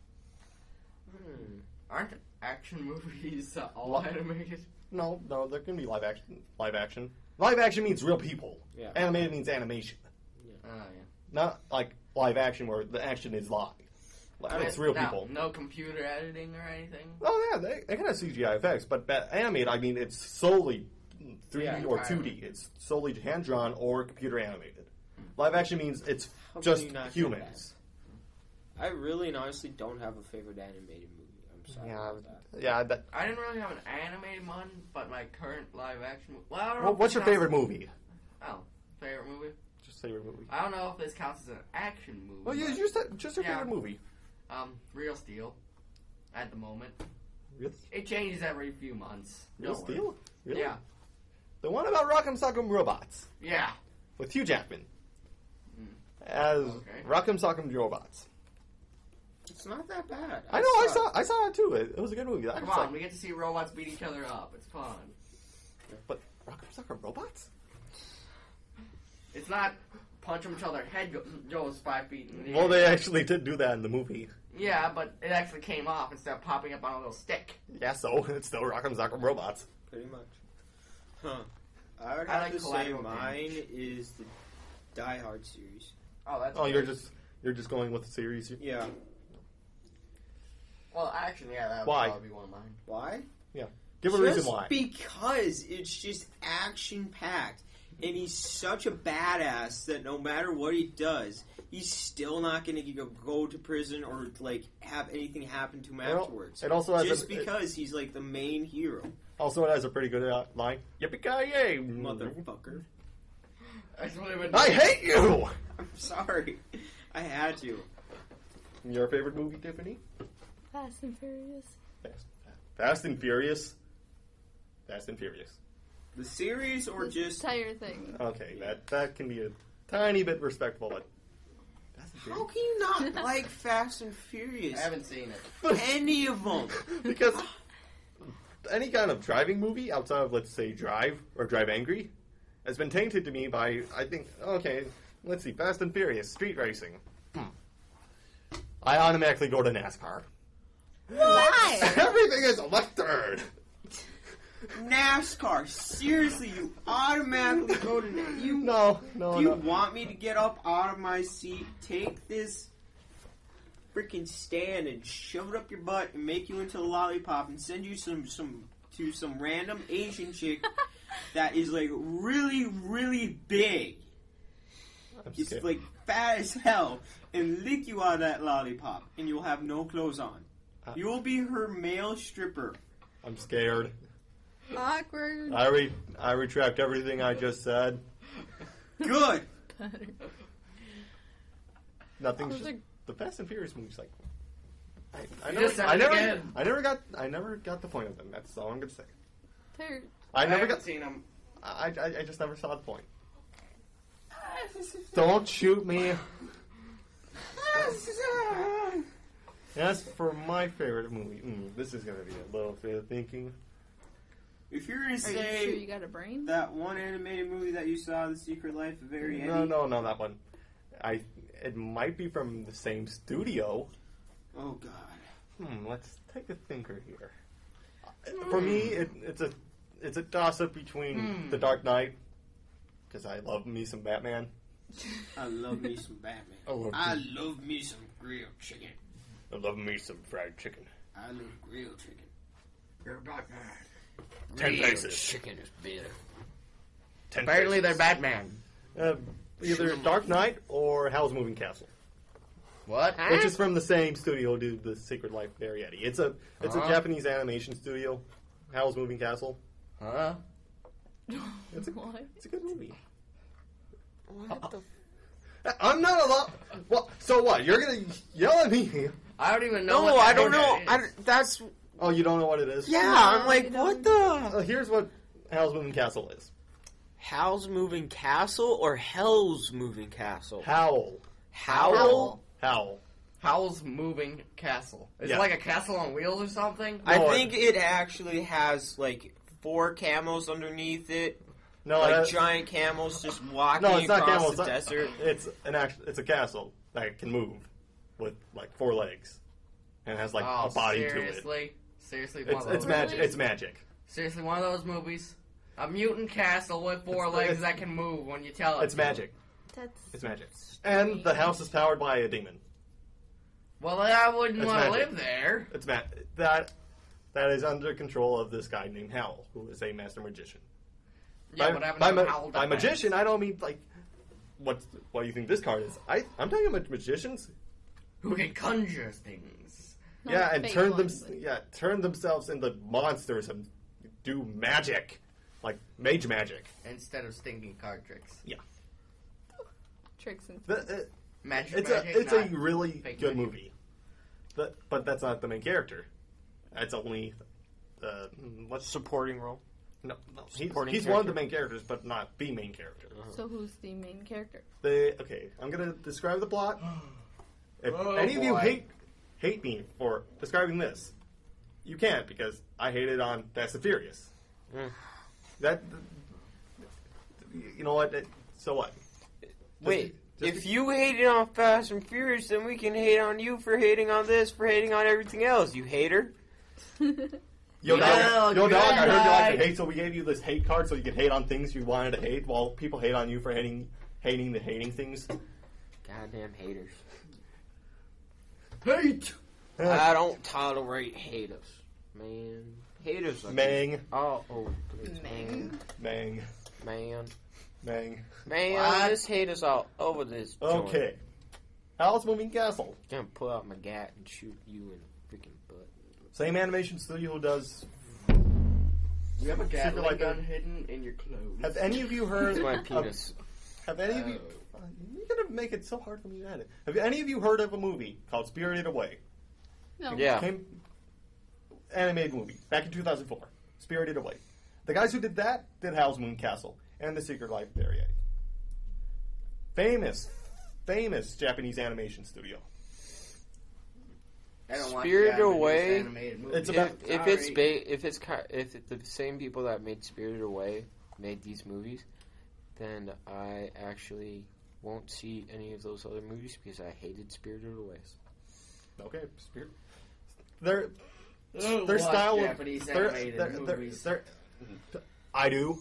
Aren't action movies all animated? No, there can be live action. Live action means real people. Yeah. Animated means animation. Oh, yeah. Not like live action where the action is live. Like, it's real people. No computer editing or anything? Oh yeah, they can have CGI effects, but animated, I mean, it's solely 3D Yeah, or entirely. 2D. It's solely hand drawn or computer animated. Live action means it's How can just you not do humans. I really and honestly don't have a favorite animated movie. I'm sorry about that. Yeah. I didn't really have an animated one, but my current live action movie. Well, I don't know Well, if what's this your counts- favorite movie? Oh, favorite movie? Just favorite movie. I don't know if this counts as an action movie. Well, yeah, but, just your Yeah. favorite movie. Real Steel. At the moment, Real, it changes every few months. Real Don't worry. Steel? Really? Yeah, The one about Rock'em Sock'em Robots yeah. with Hugh Jackman as Okay. Rock'em Sock'em Robots. It's not that bad. I know, I saw it too. It was a good movie. I Come was on, like, we get to see robots beat each other up. It's fun. but Rock'em Sock'em Robots? It's not punch them until their head goes 5 feet in the Well, air. they actually did do that in the movie. Yeah, but it actually came off instead of popping up on a little stick. Yeah, so it's still Rock'em Sock'em Robots. Pretty much. Huh. I would I have like to say collateral mine damage. is the Die Hard series. Oh, that's Oh, good. you're just going with the series. Yeah. Well, actually, yeah, that would Why? probably be one of mine. Why? Give a reason Just why. because it's just action packed. And he's such a badass that no matter what he does, he's still not going to go to prison or like have anything happen to him afterwards. It also has just because he's like the main hero. Also, it has a pretty good line. Yippee-ki-yay, Motherfucker. I hate you! I'm sorry. I had to. Your favorite movie, Tiffany? Fast and Furious. Fast and Furious? Fast and Furious. The series or The just... entire thing. Okay, that can be a tiny bit respectable, but... How can you not like Fast and Furious? I haven't seen it. Any of them. Because any kind of driving movie outside of, let's say, Drive or Drive Angry has been tainted to me by, I think, okay, let's see, Fast and Furious, street racing. I automatically go to NASCAR. Why? Everything is electric. NASCAR. Seriously, you automatically go to that. You No. Do you want me to get up out of my seat, take this freaking stand and shove it up your butt and make you into a lollipop and send you to some random Asian chick that is like really, really big. It's scared. like fat as hell and lick you out of that lollipop and you'll have no clothes on. You will be her male stripper. I'm scared. Awkward. I retract everything I just said. Good. Nothing's I was just like- the Fast and Furious movies. Like I You just said it again. never got the point of them. That's all I'm gonna say. They're- I never haven't got. seen them. I just never saw the point. Don't shoot me. As for my favorite movie, this is gonna be a little bit of thinking. If you're gonna Are you say sure you got a brain? that one animated movie that you saw, The Secret Life of Very No, not that one. It might be from the same studio. Oh God. Let's take a thinker here. For me, it's a toss-up between The Dark Knight, because I love me some Batman. I love me some Batman. Oh, I love me some grilled chicken. I love me some fried chicken. I love grilled chicken. You're Batman. 10 places. Chicken is better. 10 Apparently they're places. Batman. Either Dark Knight or Howl's Moving Castle, What? which is from the same studio who did The Secret Life of Marietti. It's a Japanese animation studio. Howl's Moving Castle. Huh? It's a good movie. What the? I'm not allowed. Well, so what? You're gonna yell at me? I don't even know. No, what I the don't know. heck that is. That's Oh, you don't know what it is? yeah. No, I'm like, I what don't. the? Here's what Howl's Moving Castle is. Howl's Moving Castle or Hell's Moving Castle? Howl. Howl? Howl. Howl's Moving Castle. Is Yeah. it like a castle on wheels or something? I No, think it actually has like 4 camels underneath it, No, like giant camels just walking no, it's not across camels. the desert. It's a castle that can move with like 4 legs and has like Oh, a body seriously? Seriously, to it. one of It's those. magic. It's magic. Seriously, one of those movies. A mutant castle with 4 legs that can move when you tell it. It's to. magic. That's It's magic. And the house is powered by a demon. Well, then I wouldn't It's want to magic. live there. It's that is under control of this guy named Howl, who is a master magician. Yeah, what happened to Howl by Defense? magician, I don't mean like what do you think this card is? I'm talking about magicians. Who can conjure things. not Yeah, and fake turn ones, turn themselves into monsters and do magic, like mage magic. Instead of stinking card tricks. but tricks and Magic It's magic, a not really fake good magic. movie, but that's not the main character. That's only what's Supporting role. no supporting he's one of the character? main characters, but not the main character. So who's the main character? Okay, I'm gonna describe the plot. If Oh, any of you boy. hate me for describing this, you can't because I hate it on Fast and Furious. That you know what? So what? Wait, Just if you hated on Fast and Furious, then we can hate on you for hating on this, for hating on everything else, you hater. Yo, Yo, dog, good I heard you like night. to hate, so we gave you this hate card so you could hate on things you wanted to hate, while people hate on you for hating the hating things. Goddamn haters. Hate! I don't tolerate haters, man. Haters are Mang, Oh, please, Mang. mang, man. Mang. Man, What? just hate us all over this. joint. Okay. Howl's Moving Castle. Gonna pull out my gat and shoot you in the freaking butt. Same animation studio who does. You have a Secret Gatling Life gun hidden in your clothes. Have any of you heard? It's my of- penis. Have any of you? You're gonna make it so hard for me to add it. Have any of you heard of a movie called Spirited Away? No. Yeah. Animated movie back in 2004. Spirited Away. The guys who did that did Howl's Moving Castle and The Secret Life of Fairy Famous Japanese animation studio. I don't watch Spirited Japanese Away, animated movies. It's about- if it's the same people that made Spirited Away made these movies, then I actually won't see any of those other movies because I hated Spirited Away. Okay, Spirit. Their Ugh, their watch style Japanese of their, animated their, movies. I do.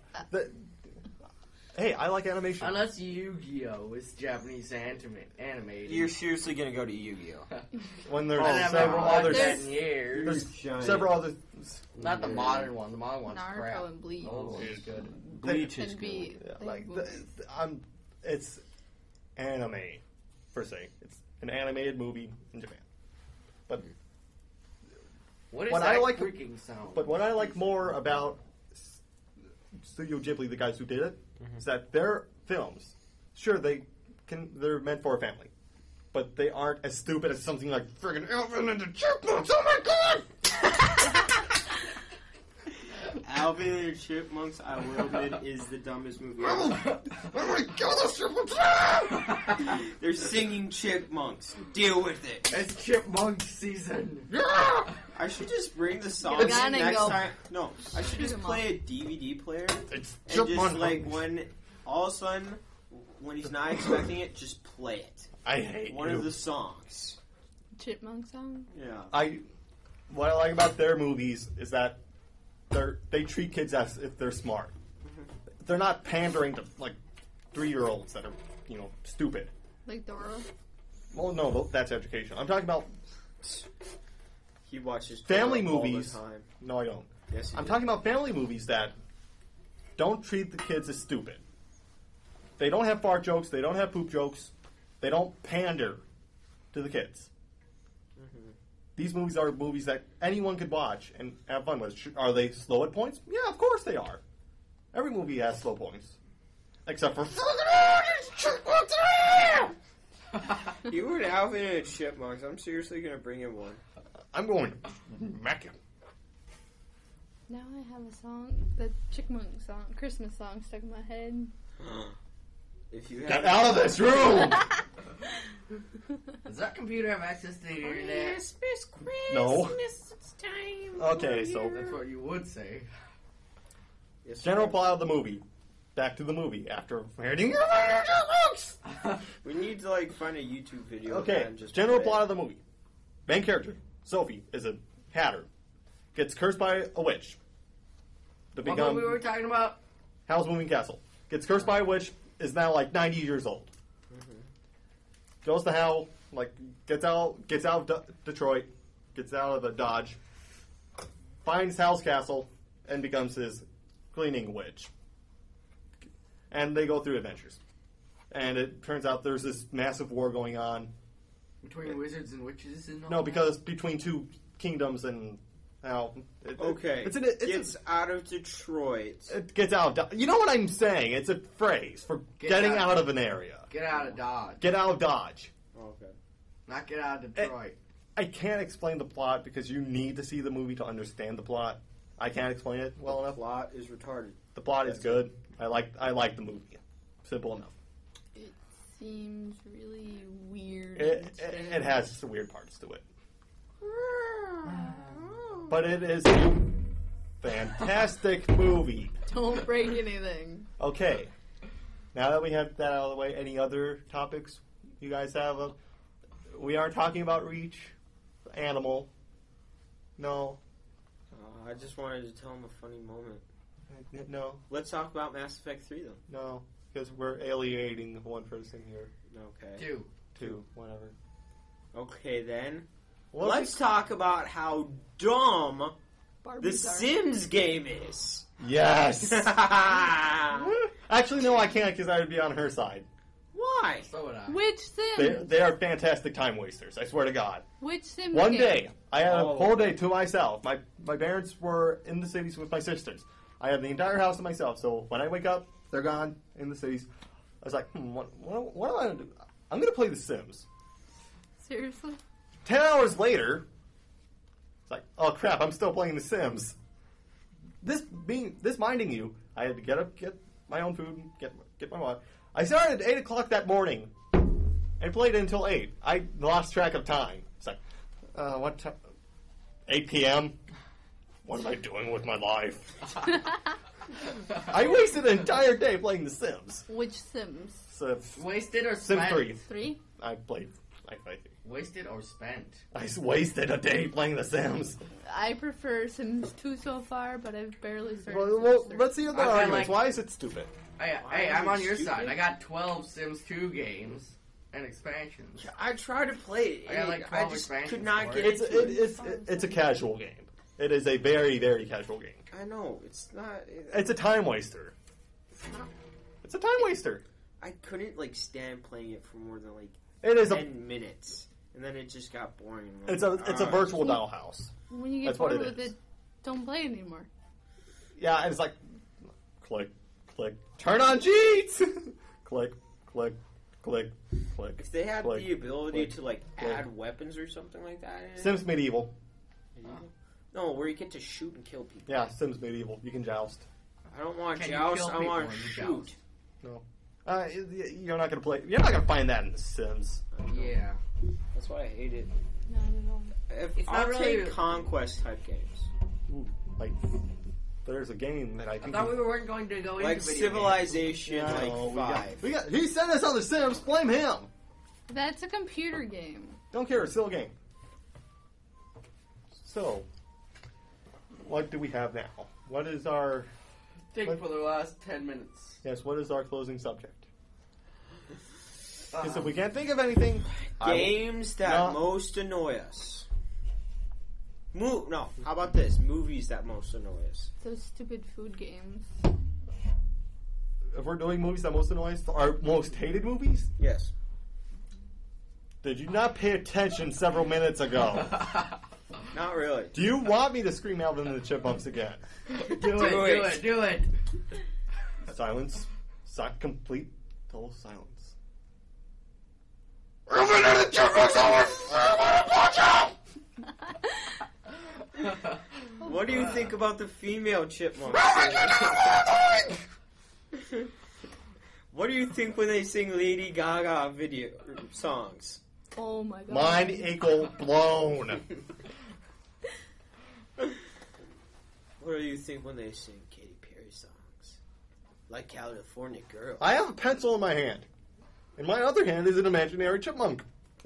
Hey, I like animation. Unless Yu-Gi-Oh! Is Japanese animated. You're seriously gonna go to Yu-Gi-Oh? When there's I never several watched other that in years. there's Giant. several other Not the modern one. The modern one's Naruto crap. and Bleach. The old one's good. Bleach is And good. be yeah, like it's anime per se. It's an animated movie in Japan. But What is What that I like- freaking sound? But what I like more about Studio Ghibli, the guys who did it, is that their films, sure they're meant for a family, but they aren't as stupid as something like friggin' Alvin and the Chipmunks. Oh my god! Alvin and the Chipmunks, I will admit, is the dumbest movie ever. I'm gonna kill the chipmunks! They're singing chipmunks. Deal with it. It's Chipmunk season. I should just bring the song Get the gun and next go. time. No, I should Shoot just 'em play a DVD player It's and just chipmunk. like when all of a sudden, when he's not expecting it, just play it. I hate One you. of the songs. Chipmunk song. Yeah. What I like about their movies is that they treat kids as if they're smart. They're not pandering to like 3-year-olds that are stupid. Like Dora. Well, no, that's education. I'm talking about He watches family Dora all movies. the time. No, I don't. Yes, he I'm does. talking about family movies that don't treat the kids as stupid. They don't have fart jokes. They don't have poop jokes. They don't pander to the kids. These movies are movies that anyone could watch and have fun with. Are they slow at points? Yeah, of course they are. Every movie has slow points. Except for... You were an Alvin and the Chipmunks. I'm seriously gonna bring in one. I'm going to smack him. Now I have a song, the Chipmunk song, Christmas song stuck in my head. If you Get have out of this room! Does that computer have access to the internet? No. Okay, so That's what you would say. Yes, general sir. plot of the movie. Back to the movie after hearing We need to like find a YouTube video. Okay, and just general play plot it. of the movie. Main character, Sophie, is a hatter. Gets cursed by a witch. To What become movie were we talking about? Howl's Moving Castle. Gets cursed by a witch, is now like 90 years old. Goes to Howl, like gets out of Detroit, gets out of Dodge, finds Howl's Castle, and becomes his cleaning witch. And they go through adventures. And it turns out there's this massive war going on. Between wizards and witches and all No, that? because between two kingdoms and how Okay, gets out of Detroit. it gets out. Of, you know what I'm saying? It's a phrase for Get getting out. out of an area. Get out of Dodge. Get out of Dodge. Okay. Not get out of Detroit. I can't explain the plot because you need to see the movie to understand the plot. I can't explain it well enough. Plot is retarded. The plot is good. I like the movie. Simple enough. It seems really weird. It has some weird parts to it, but it is a fantastic movie. Don't break anything. Okay, now that we have that out of the way, any other topics you guys have? We aren't talking about Reach, Animal. No, I just wanted to tell him a funny moment. no, Let's talk about Mass Effect 3 then. no, because we're alienating one person here. Okay. Two, whatever. Okay then. Well, Let's talk about how dumb Barbies The are. Sims game is. Yes. Why? Actually, no, I can't because I would be on her side. So would I. Which Sim? They are fantastic time wasters. I swear to God. Which Sim? One game? day, I had a Oh. whole day to myself. My parents were in the cities with my sisters. I had the entire house to myself. So when I wake up, they're gone in the cities. I was like, what am I going to do? I'm going to play The Sims. Seriously? 10 hours later, it's like, oh crap, I'm still playing The Sims. This minding you, I had to get up, get my own food, get my water. I started at 8 o'clock that morning and played until 8. I lost track of time. It's like, what time? 8 p.m.? What am I doing with my life? I wasted an entire day playing The Sims. Which Sims? So, Wasted or Sims spent? 3. 3? I played. Wasted or spent? I wasted a day playing The Sims. I prefer Sims 2 so far, but I've barely started Well, Sims 3. let's see the I got, arguments. like- Why is it stupid? Hey, is I'm it on your stupid? side. I got 12 Sims 2 games and expansions. I tried to play it. I got like I 12 just expansions could not for get it. into It's a casual game. It is a very, very casual game. I know it's not. It's a time waster. It's a time waster. I couldn't like stand playing it for more than like It is 10 minutes, and then it just got boring. And it's a virtual dollhouse. When you get That's what bored it with is. it, don't play it anymore. Yeah, it's like click, click, turn on cheats. Click, click, click, click. If they had click, the ability click, to like click. add weapons or something like that, in it, Sims Medieval. no, where you get to shoot and kill people. Yeah, Sims Medieval. You can joust. I don't want Can you joust. kill I people want when you shoot. joust? No. You're not gonna play. You're not gonna find that in The Sims. Yeah. That's why I hate it. No, no, no. It's I'll not really- take conquest type games, Ooh, like there's a game that I I think. thought we weren't going to go like into video Civilization, Yeah, like 5. we got. He sent us on The Sims. Blame him. That's a computer game. Don't care. It's still a game. So, what do we have now? What is our games. Think for the last 10 minutes. yes? What is our closing subject? Because if we can't think of anything, Games that No. most annoy us. No, how about this? Movies that most annoy us. Those stupid food games. if we're doing movies that most annoy us, our most hated movies. Yes. Did you not pay attention several minutes ago? Not really. Do you want me to scream Alvin and the Chipmunks again? Do it. Silence. Complete total silence. Alvin and the Chipmunks What do you think about the female chipmunks? What do you think when they sing Lady Gaga video songs? Oh my god. Mind equal blown. What do you think when they sing Katy Perry songs? Like California Girl. I have a pencil in my hand. In my other hand is an imaginary chipmunk.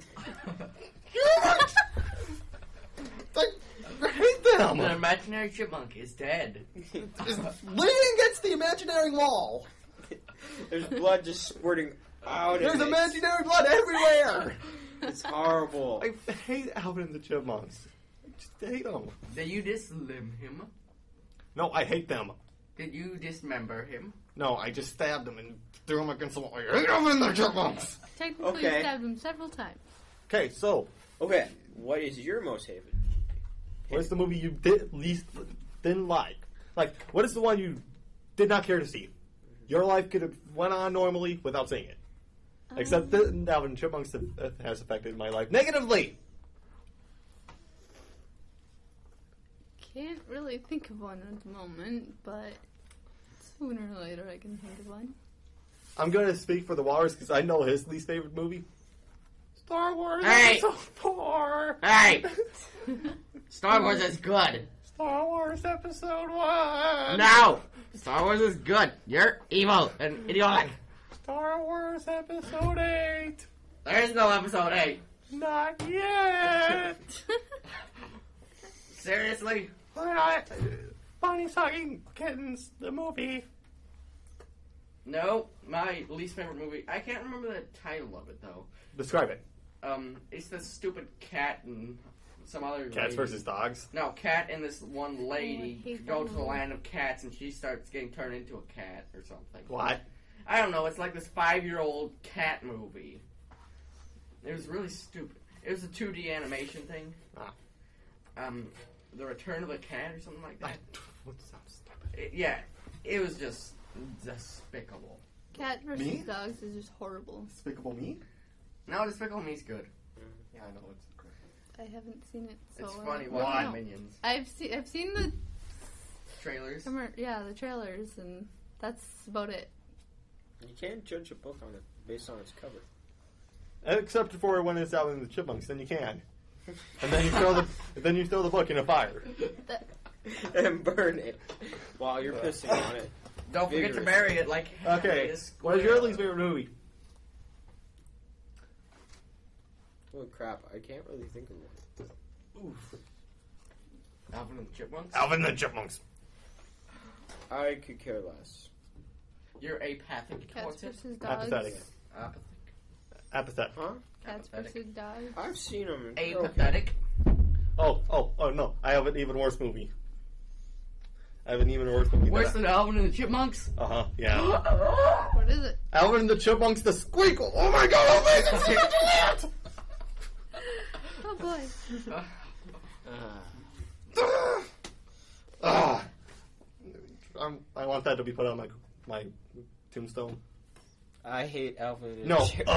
I hate them. The imaginary chipmunk is dead. Leaning against the imaginary wall. There's blood just squirting out There's of it. imaginary blood everywhere. It's horrible. I hate Alvin and the Chipmunks. I just hate them. Did you dislimb him? No, I hate them. Did you dismember him? No, I just stabbed them and threw them against the wall. I hate Alvin and the Chipmunks. Technically, Okay. you stabbed him several times. Okay, so Okay, what is your most hated? what is the movie you didn't like? Like, what is the one you did not care to see? Your life could have went on normally without seeing it. Except that Alvin and Chipmunks has affected my life negatively. Can't really think of one at the moment, but sooner or later I can think of one. I'm going to speak for the Walrus because I know his least favorite movie. Star Wars Hey! Episode 4. Hey! Star Wars is good. Star Wars Episode 1. No! Star Wars is good. You're evil and idiotic. Star Wars Episode 8. There is no episode 8. Not yet. Seriously? Bonnie Sucking Kittens, the movie. No, my least favorite movie. I can't remember the title of it though. Describe it. It's the stupid cat and some other Cats lady. versus dogs. No, Cat and this one lady Oh, I hate go that to the movie. land of cats, and she starts getting turned into a cat or something. What? I don't know. It's like this 5-year-old cat movie. It was really stupid. It was a 2D animation thing. Ah. The Return of the Cat or something like that. What sounds stupid? It was just despicable. Cat versus Me? dogs is just horrible. Despicable Me? No, Despicable Me's good. Yeah, I know it's great. I haven't seen it, so It's I funny don't watching know. Minions I've seen the trailers. the trailers, and that's about it. You can't judge a book on it based on its cover. Except for when it's out in the Chipmunks, then you can. And then you throw the book in a fire. And burn it while you're pissing on it. Don't forget to Vigorous. bury it like Okay, a square. what is your least favorite movie? Holy crap, I can't really think of one. Oof. Alvin and the Chipmunks? Alvin and the Chipmunks. I could care less. You're apathic Cats towards it? versus dogs. Apathetic. Apathic. Apathetic. Huh? Cats Apathetic. versus dogs. I've seen them. Apathetic? Oh no! I have an even worse movie. I have an even worse movie. Worse than Alvin and the Chipmunks? Yeah. What is it? Alvin and the Chipmunks, the Squeakle. Oh my God! Oh my God! Such a lot! Oh boy. I want that to be put on my tombstone. I hate Alvin and No. Chip.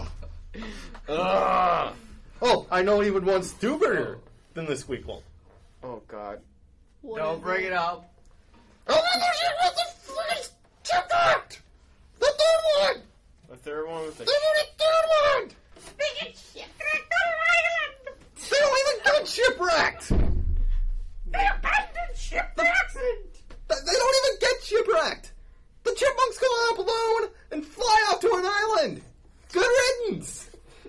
Oh, I know even one stupider than the Squeakle. Oh God. What Don't is bring it up. Oh my God! The freaking Chip Act! The third one! The third one was They the. want a third one! They don't even get shipwrecked! They abandoned shipwrecks! They don't even get shipwrecked! The chipmunks go up alone and fly off to an island! Good riddance!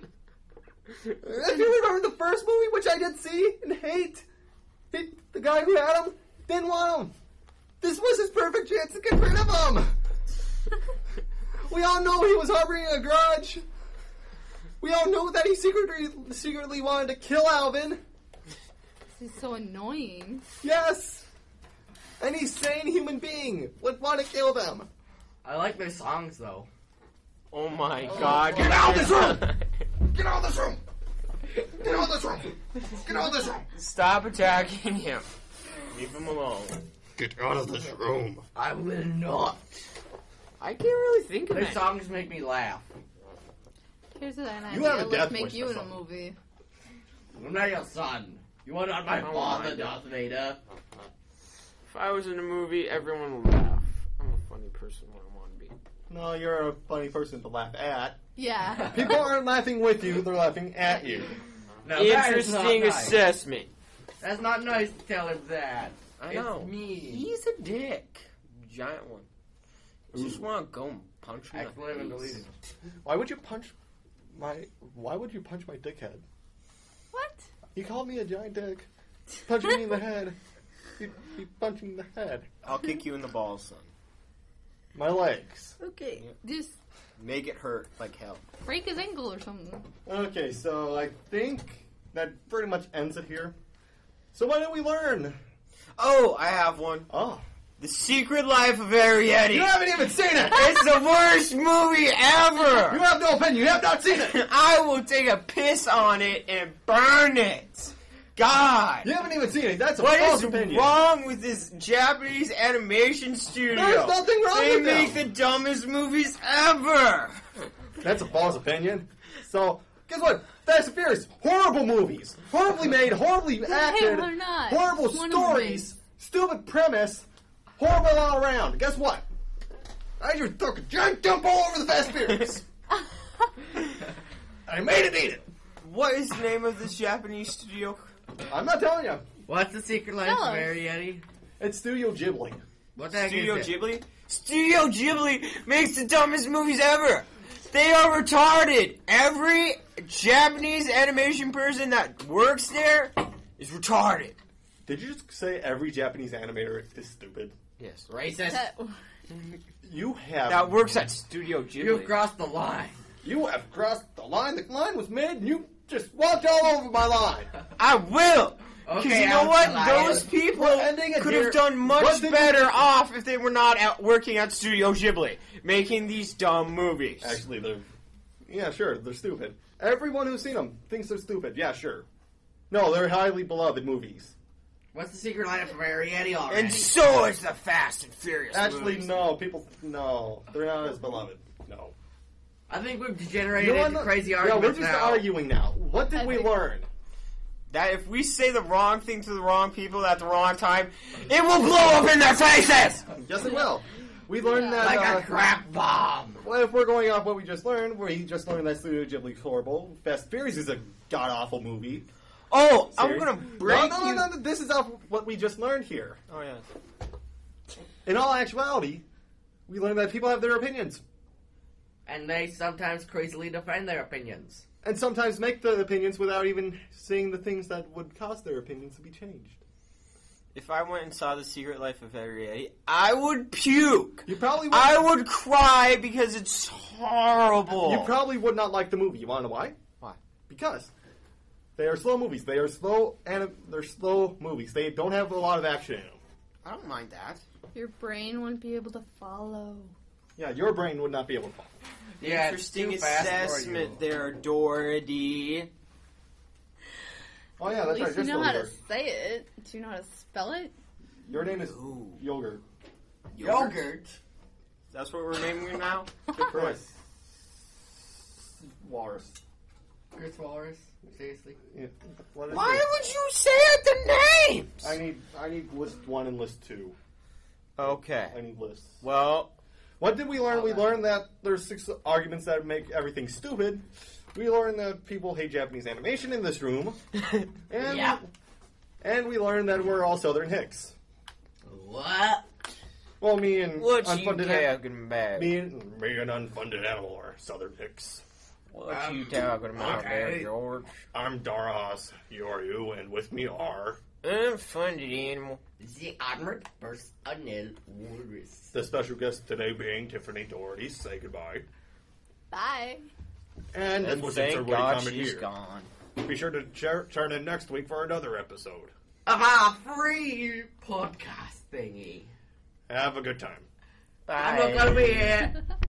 If you remember the first movie, which I did see and hate, the guy who had him didn't want him. This was his perfect chance to get rid of him! We all know he was harboring a grudge. We all know that he secretly wanted to kill Alvin. This is so annoying. Yes! Any sane human being would want to kill them. I like their songs, though. Oh my God! Get out of this room! Get out of this room! Get out of this room! Get out of this room! Stop attacking him. Leave him alone. Get out of this room! I will not. I can't really think of Their it. songs make me laugh. Here's an You idea. have a Let's death make voice you for in a something. movie. I'm not your son. You are not my Oh father, my Darth Vader. If I was in a movie, everyone would laugh. I'm a funny person when I want to be. No, you're a funny person to laugh at. Yeah. People aren't laughing with you, they're laughing at you. Now, that is not Interesting nice. assessment. That's not nice to tell him that. I It's know. mean. He's a dick. Giant one. I just want to go and punch him. I in the haven't face. deleted. Why would you punch my dickhead? What? He called me a giant dick. Punching me in the head. He'd be punching in the head. I'll kick you in the balls, son. My legs. Okay. Just Make it hurt like hell. break his ankle or something. Okay, so I think that pretty much ends it here. So what did we learn? Oh, I have one. Oh. The Secret Life of Arietti. You haven't even seen it! It's the worst movie You ever. have no opinion, you have not seen it! I will take a piss on it and burn it. God. You haven't even seen it, that's a What false is opinion. wrong with this Japanese animation studio? There's nothing wrong They with make them. the dumbest movies ever. That's a false opinion. So, guess what? Fast and Furious, horrible movies. Horribly made, horribly acted. they're not. Horrible One of them stories. Stupid premise. Horrible all around. Guess what? I just took a giant dump all over the Fast and Furious. I made it eat it. What is the name of this Japanese studio? I'm not telling you. What's the secret life Tell of us. Arietti? It's Studio Ghibli. What the heck Studio is it? Ghibli? Studio Ghibli makes the dumbest movies ever. They are retarded. Every Japanese animation person that works there is retarded. Did you just say every Japanese animator is stupid? Yes. Racist. That, You have. That works at Studio Ghibli. You've crossed the line. You have crossed the line. The line was made, and you just walked all over my line. I will. Because Okay, you know what? Elias. Those people We're ending it could here. have done What much did better off if they were not working at Studio Ghibli, making these dumb movies. Actually, yeah, sure, they're stupid. Everyone who's seen them thinks they're stupid. Yeah, sure. No, they're highly beloved movies. What's the secret lineup of Arietti already? And so is the Fast and Furious Actually, movies. no, they're not as beloved. No. I think we've degenerated into crazy Yeah, arguments we're just now. arguing now. What did I we think- learn? That if we say the wrong thing to the wrong people at the wrong time, it will blow up in their faces! Yes, it will. We learned that. Like a crap bomb. Well, if we're going off what we just learned, we just learned that Studio Ghibli's horrible. Fast and Furious is a god awful movie. Oh, I'm Serious? gonna break no, you. no, this is off what we just learned here. Oh yeah. In all actuality, we learned that people have their opinions, And they sometimes crazily defend their opinions. and sometimes make the opinions without even seeing the things that would cause their opinions to be changed. If I went and saw The Secret Life of Harriet, I would puke. You probably would. I would cry because it's horrible. You probably would not like the movie. You want to know why? Why? Because they are slow movies. They are slow, and they're slow movies. They don't have a lot of action in them. I don't mind that. Your brain wouldn't be able to follow. Yeah, your brain would not be able to follow. Yeah, Interesting it's too fast for assessment you. there, Dorothy. Oh yeah, At that's right. least you You're know how still to here. say it. Do you know how to spell it? Your name is Ooh. Yogurt. Yogurt. That's what we're naming him now? Chris. Walrus. Chris Walrus. Seriously. Yeah. What is Why it? would you say the names? I need list 1 and list 2. Okay. I need lists. Well, What did we learn? We learned that there's 6 arguments that make everything stupid. We learned that people hate Japanese animation in this room. And Yeah. And we learned that we're all Southern Hicks. What? Well, me and what you unfunded talking about? me and unfunded animal are Southern Hicks. What you talking about okay. there, George? I'm Dara Haas. You are you, and with me are Unfunded animal. The armored personnel walrus. the special guest today being Tiffany Doherty. Say goodbye. Bye. And this And was thank Insert God Witty she's Comment gone. Here. Be sure to turn in next week for another episode. Of our free podcast thingy. Have a good time. Bye. I'm not gonna be here.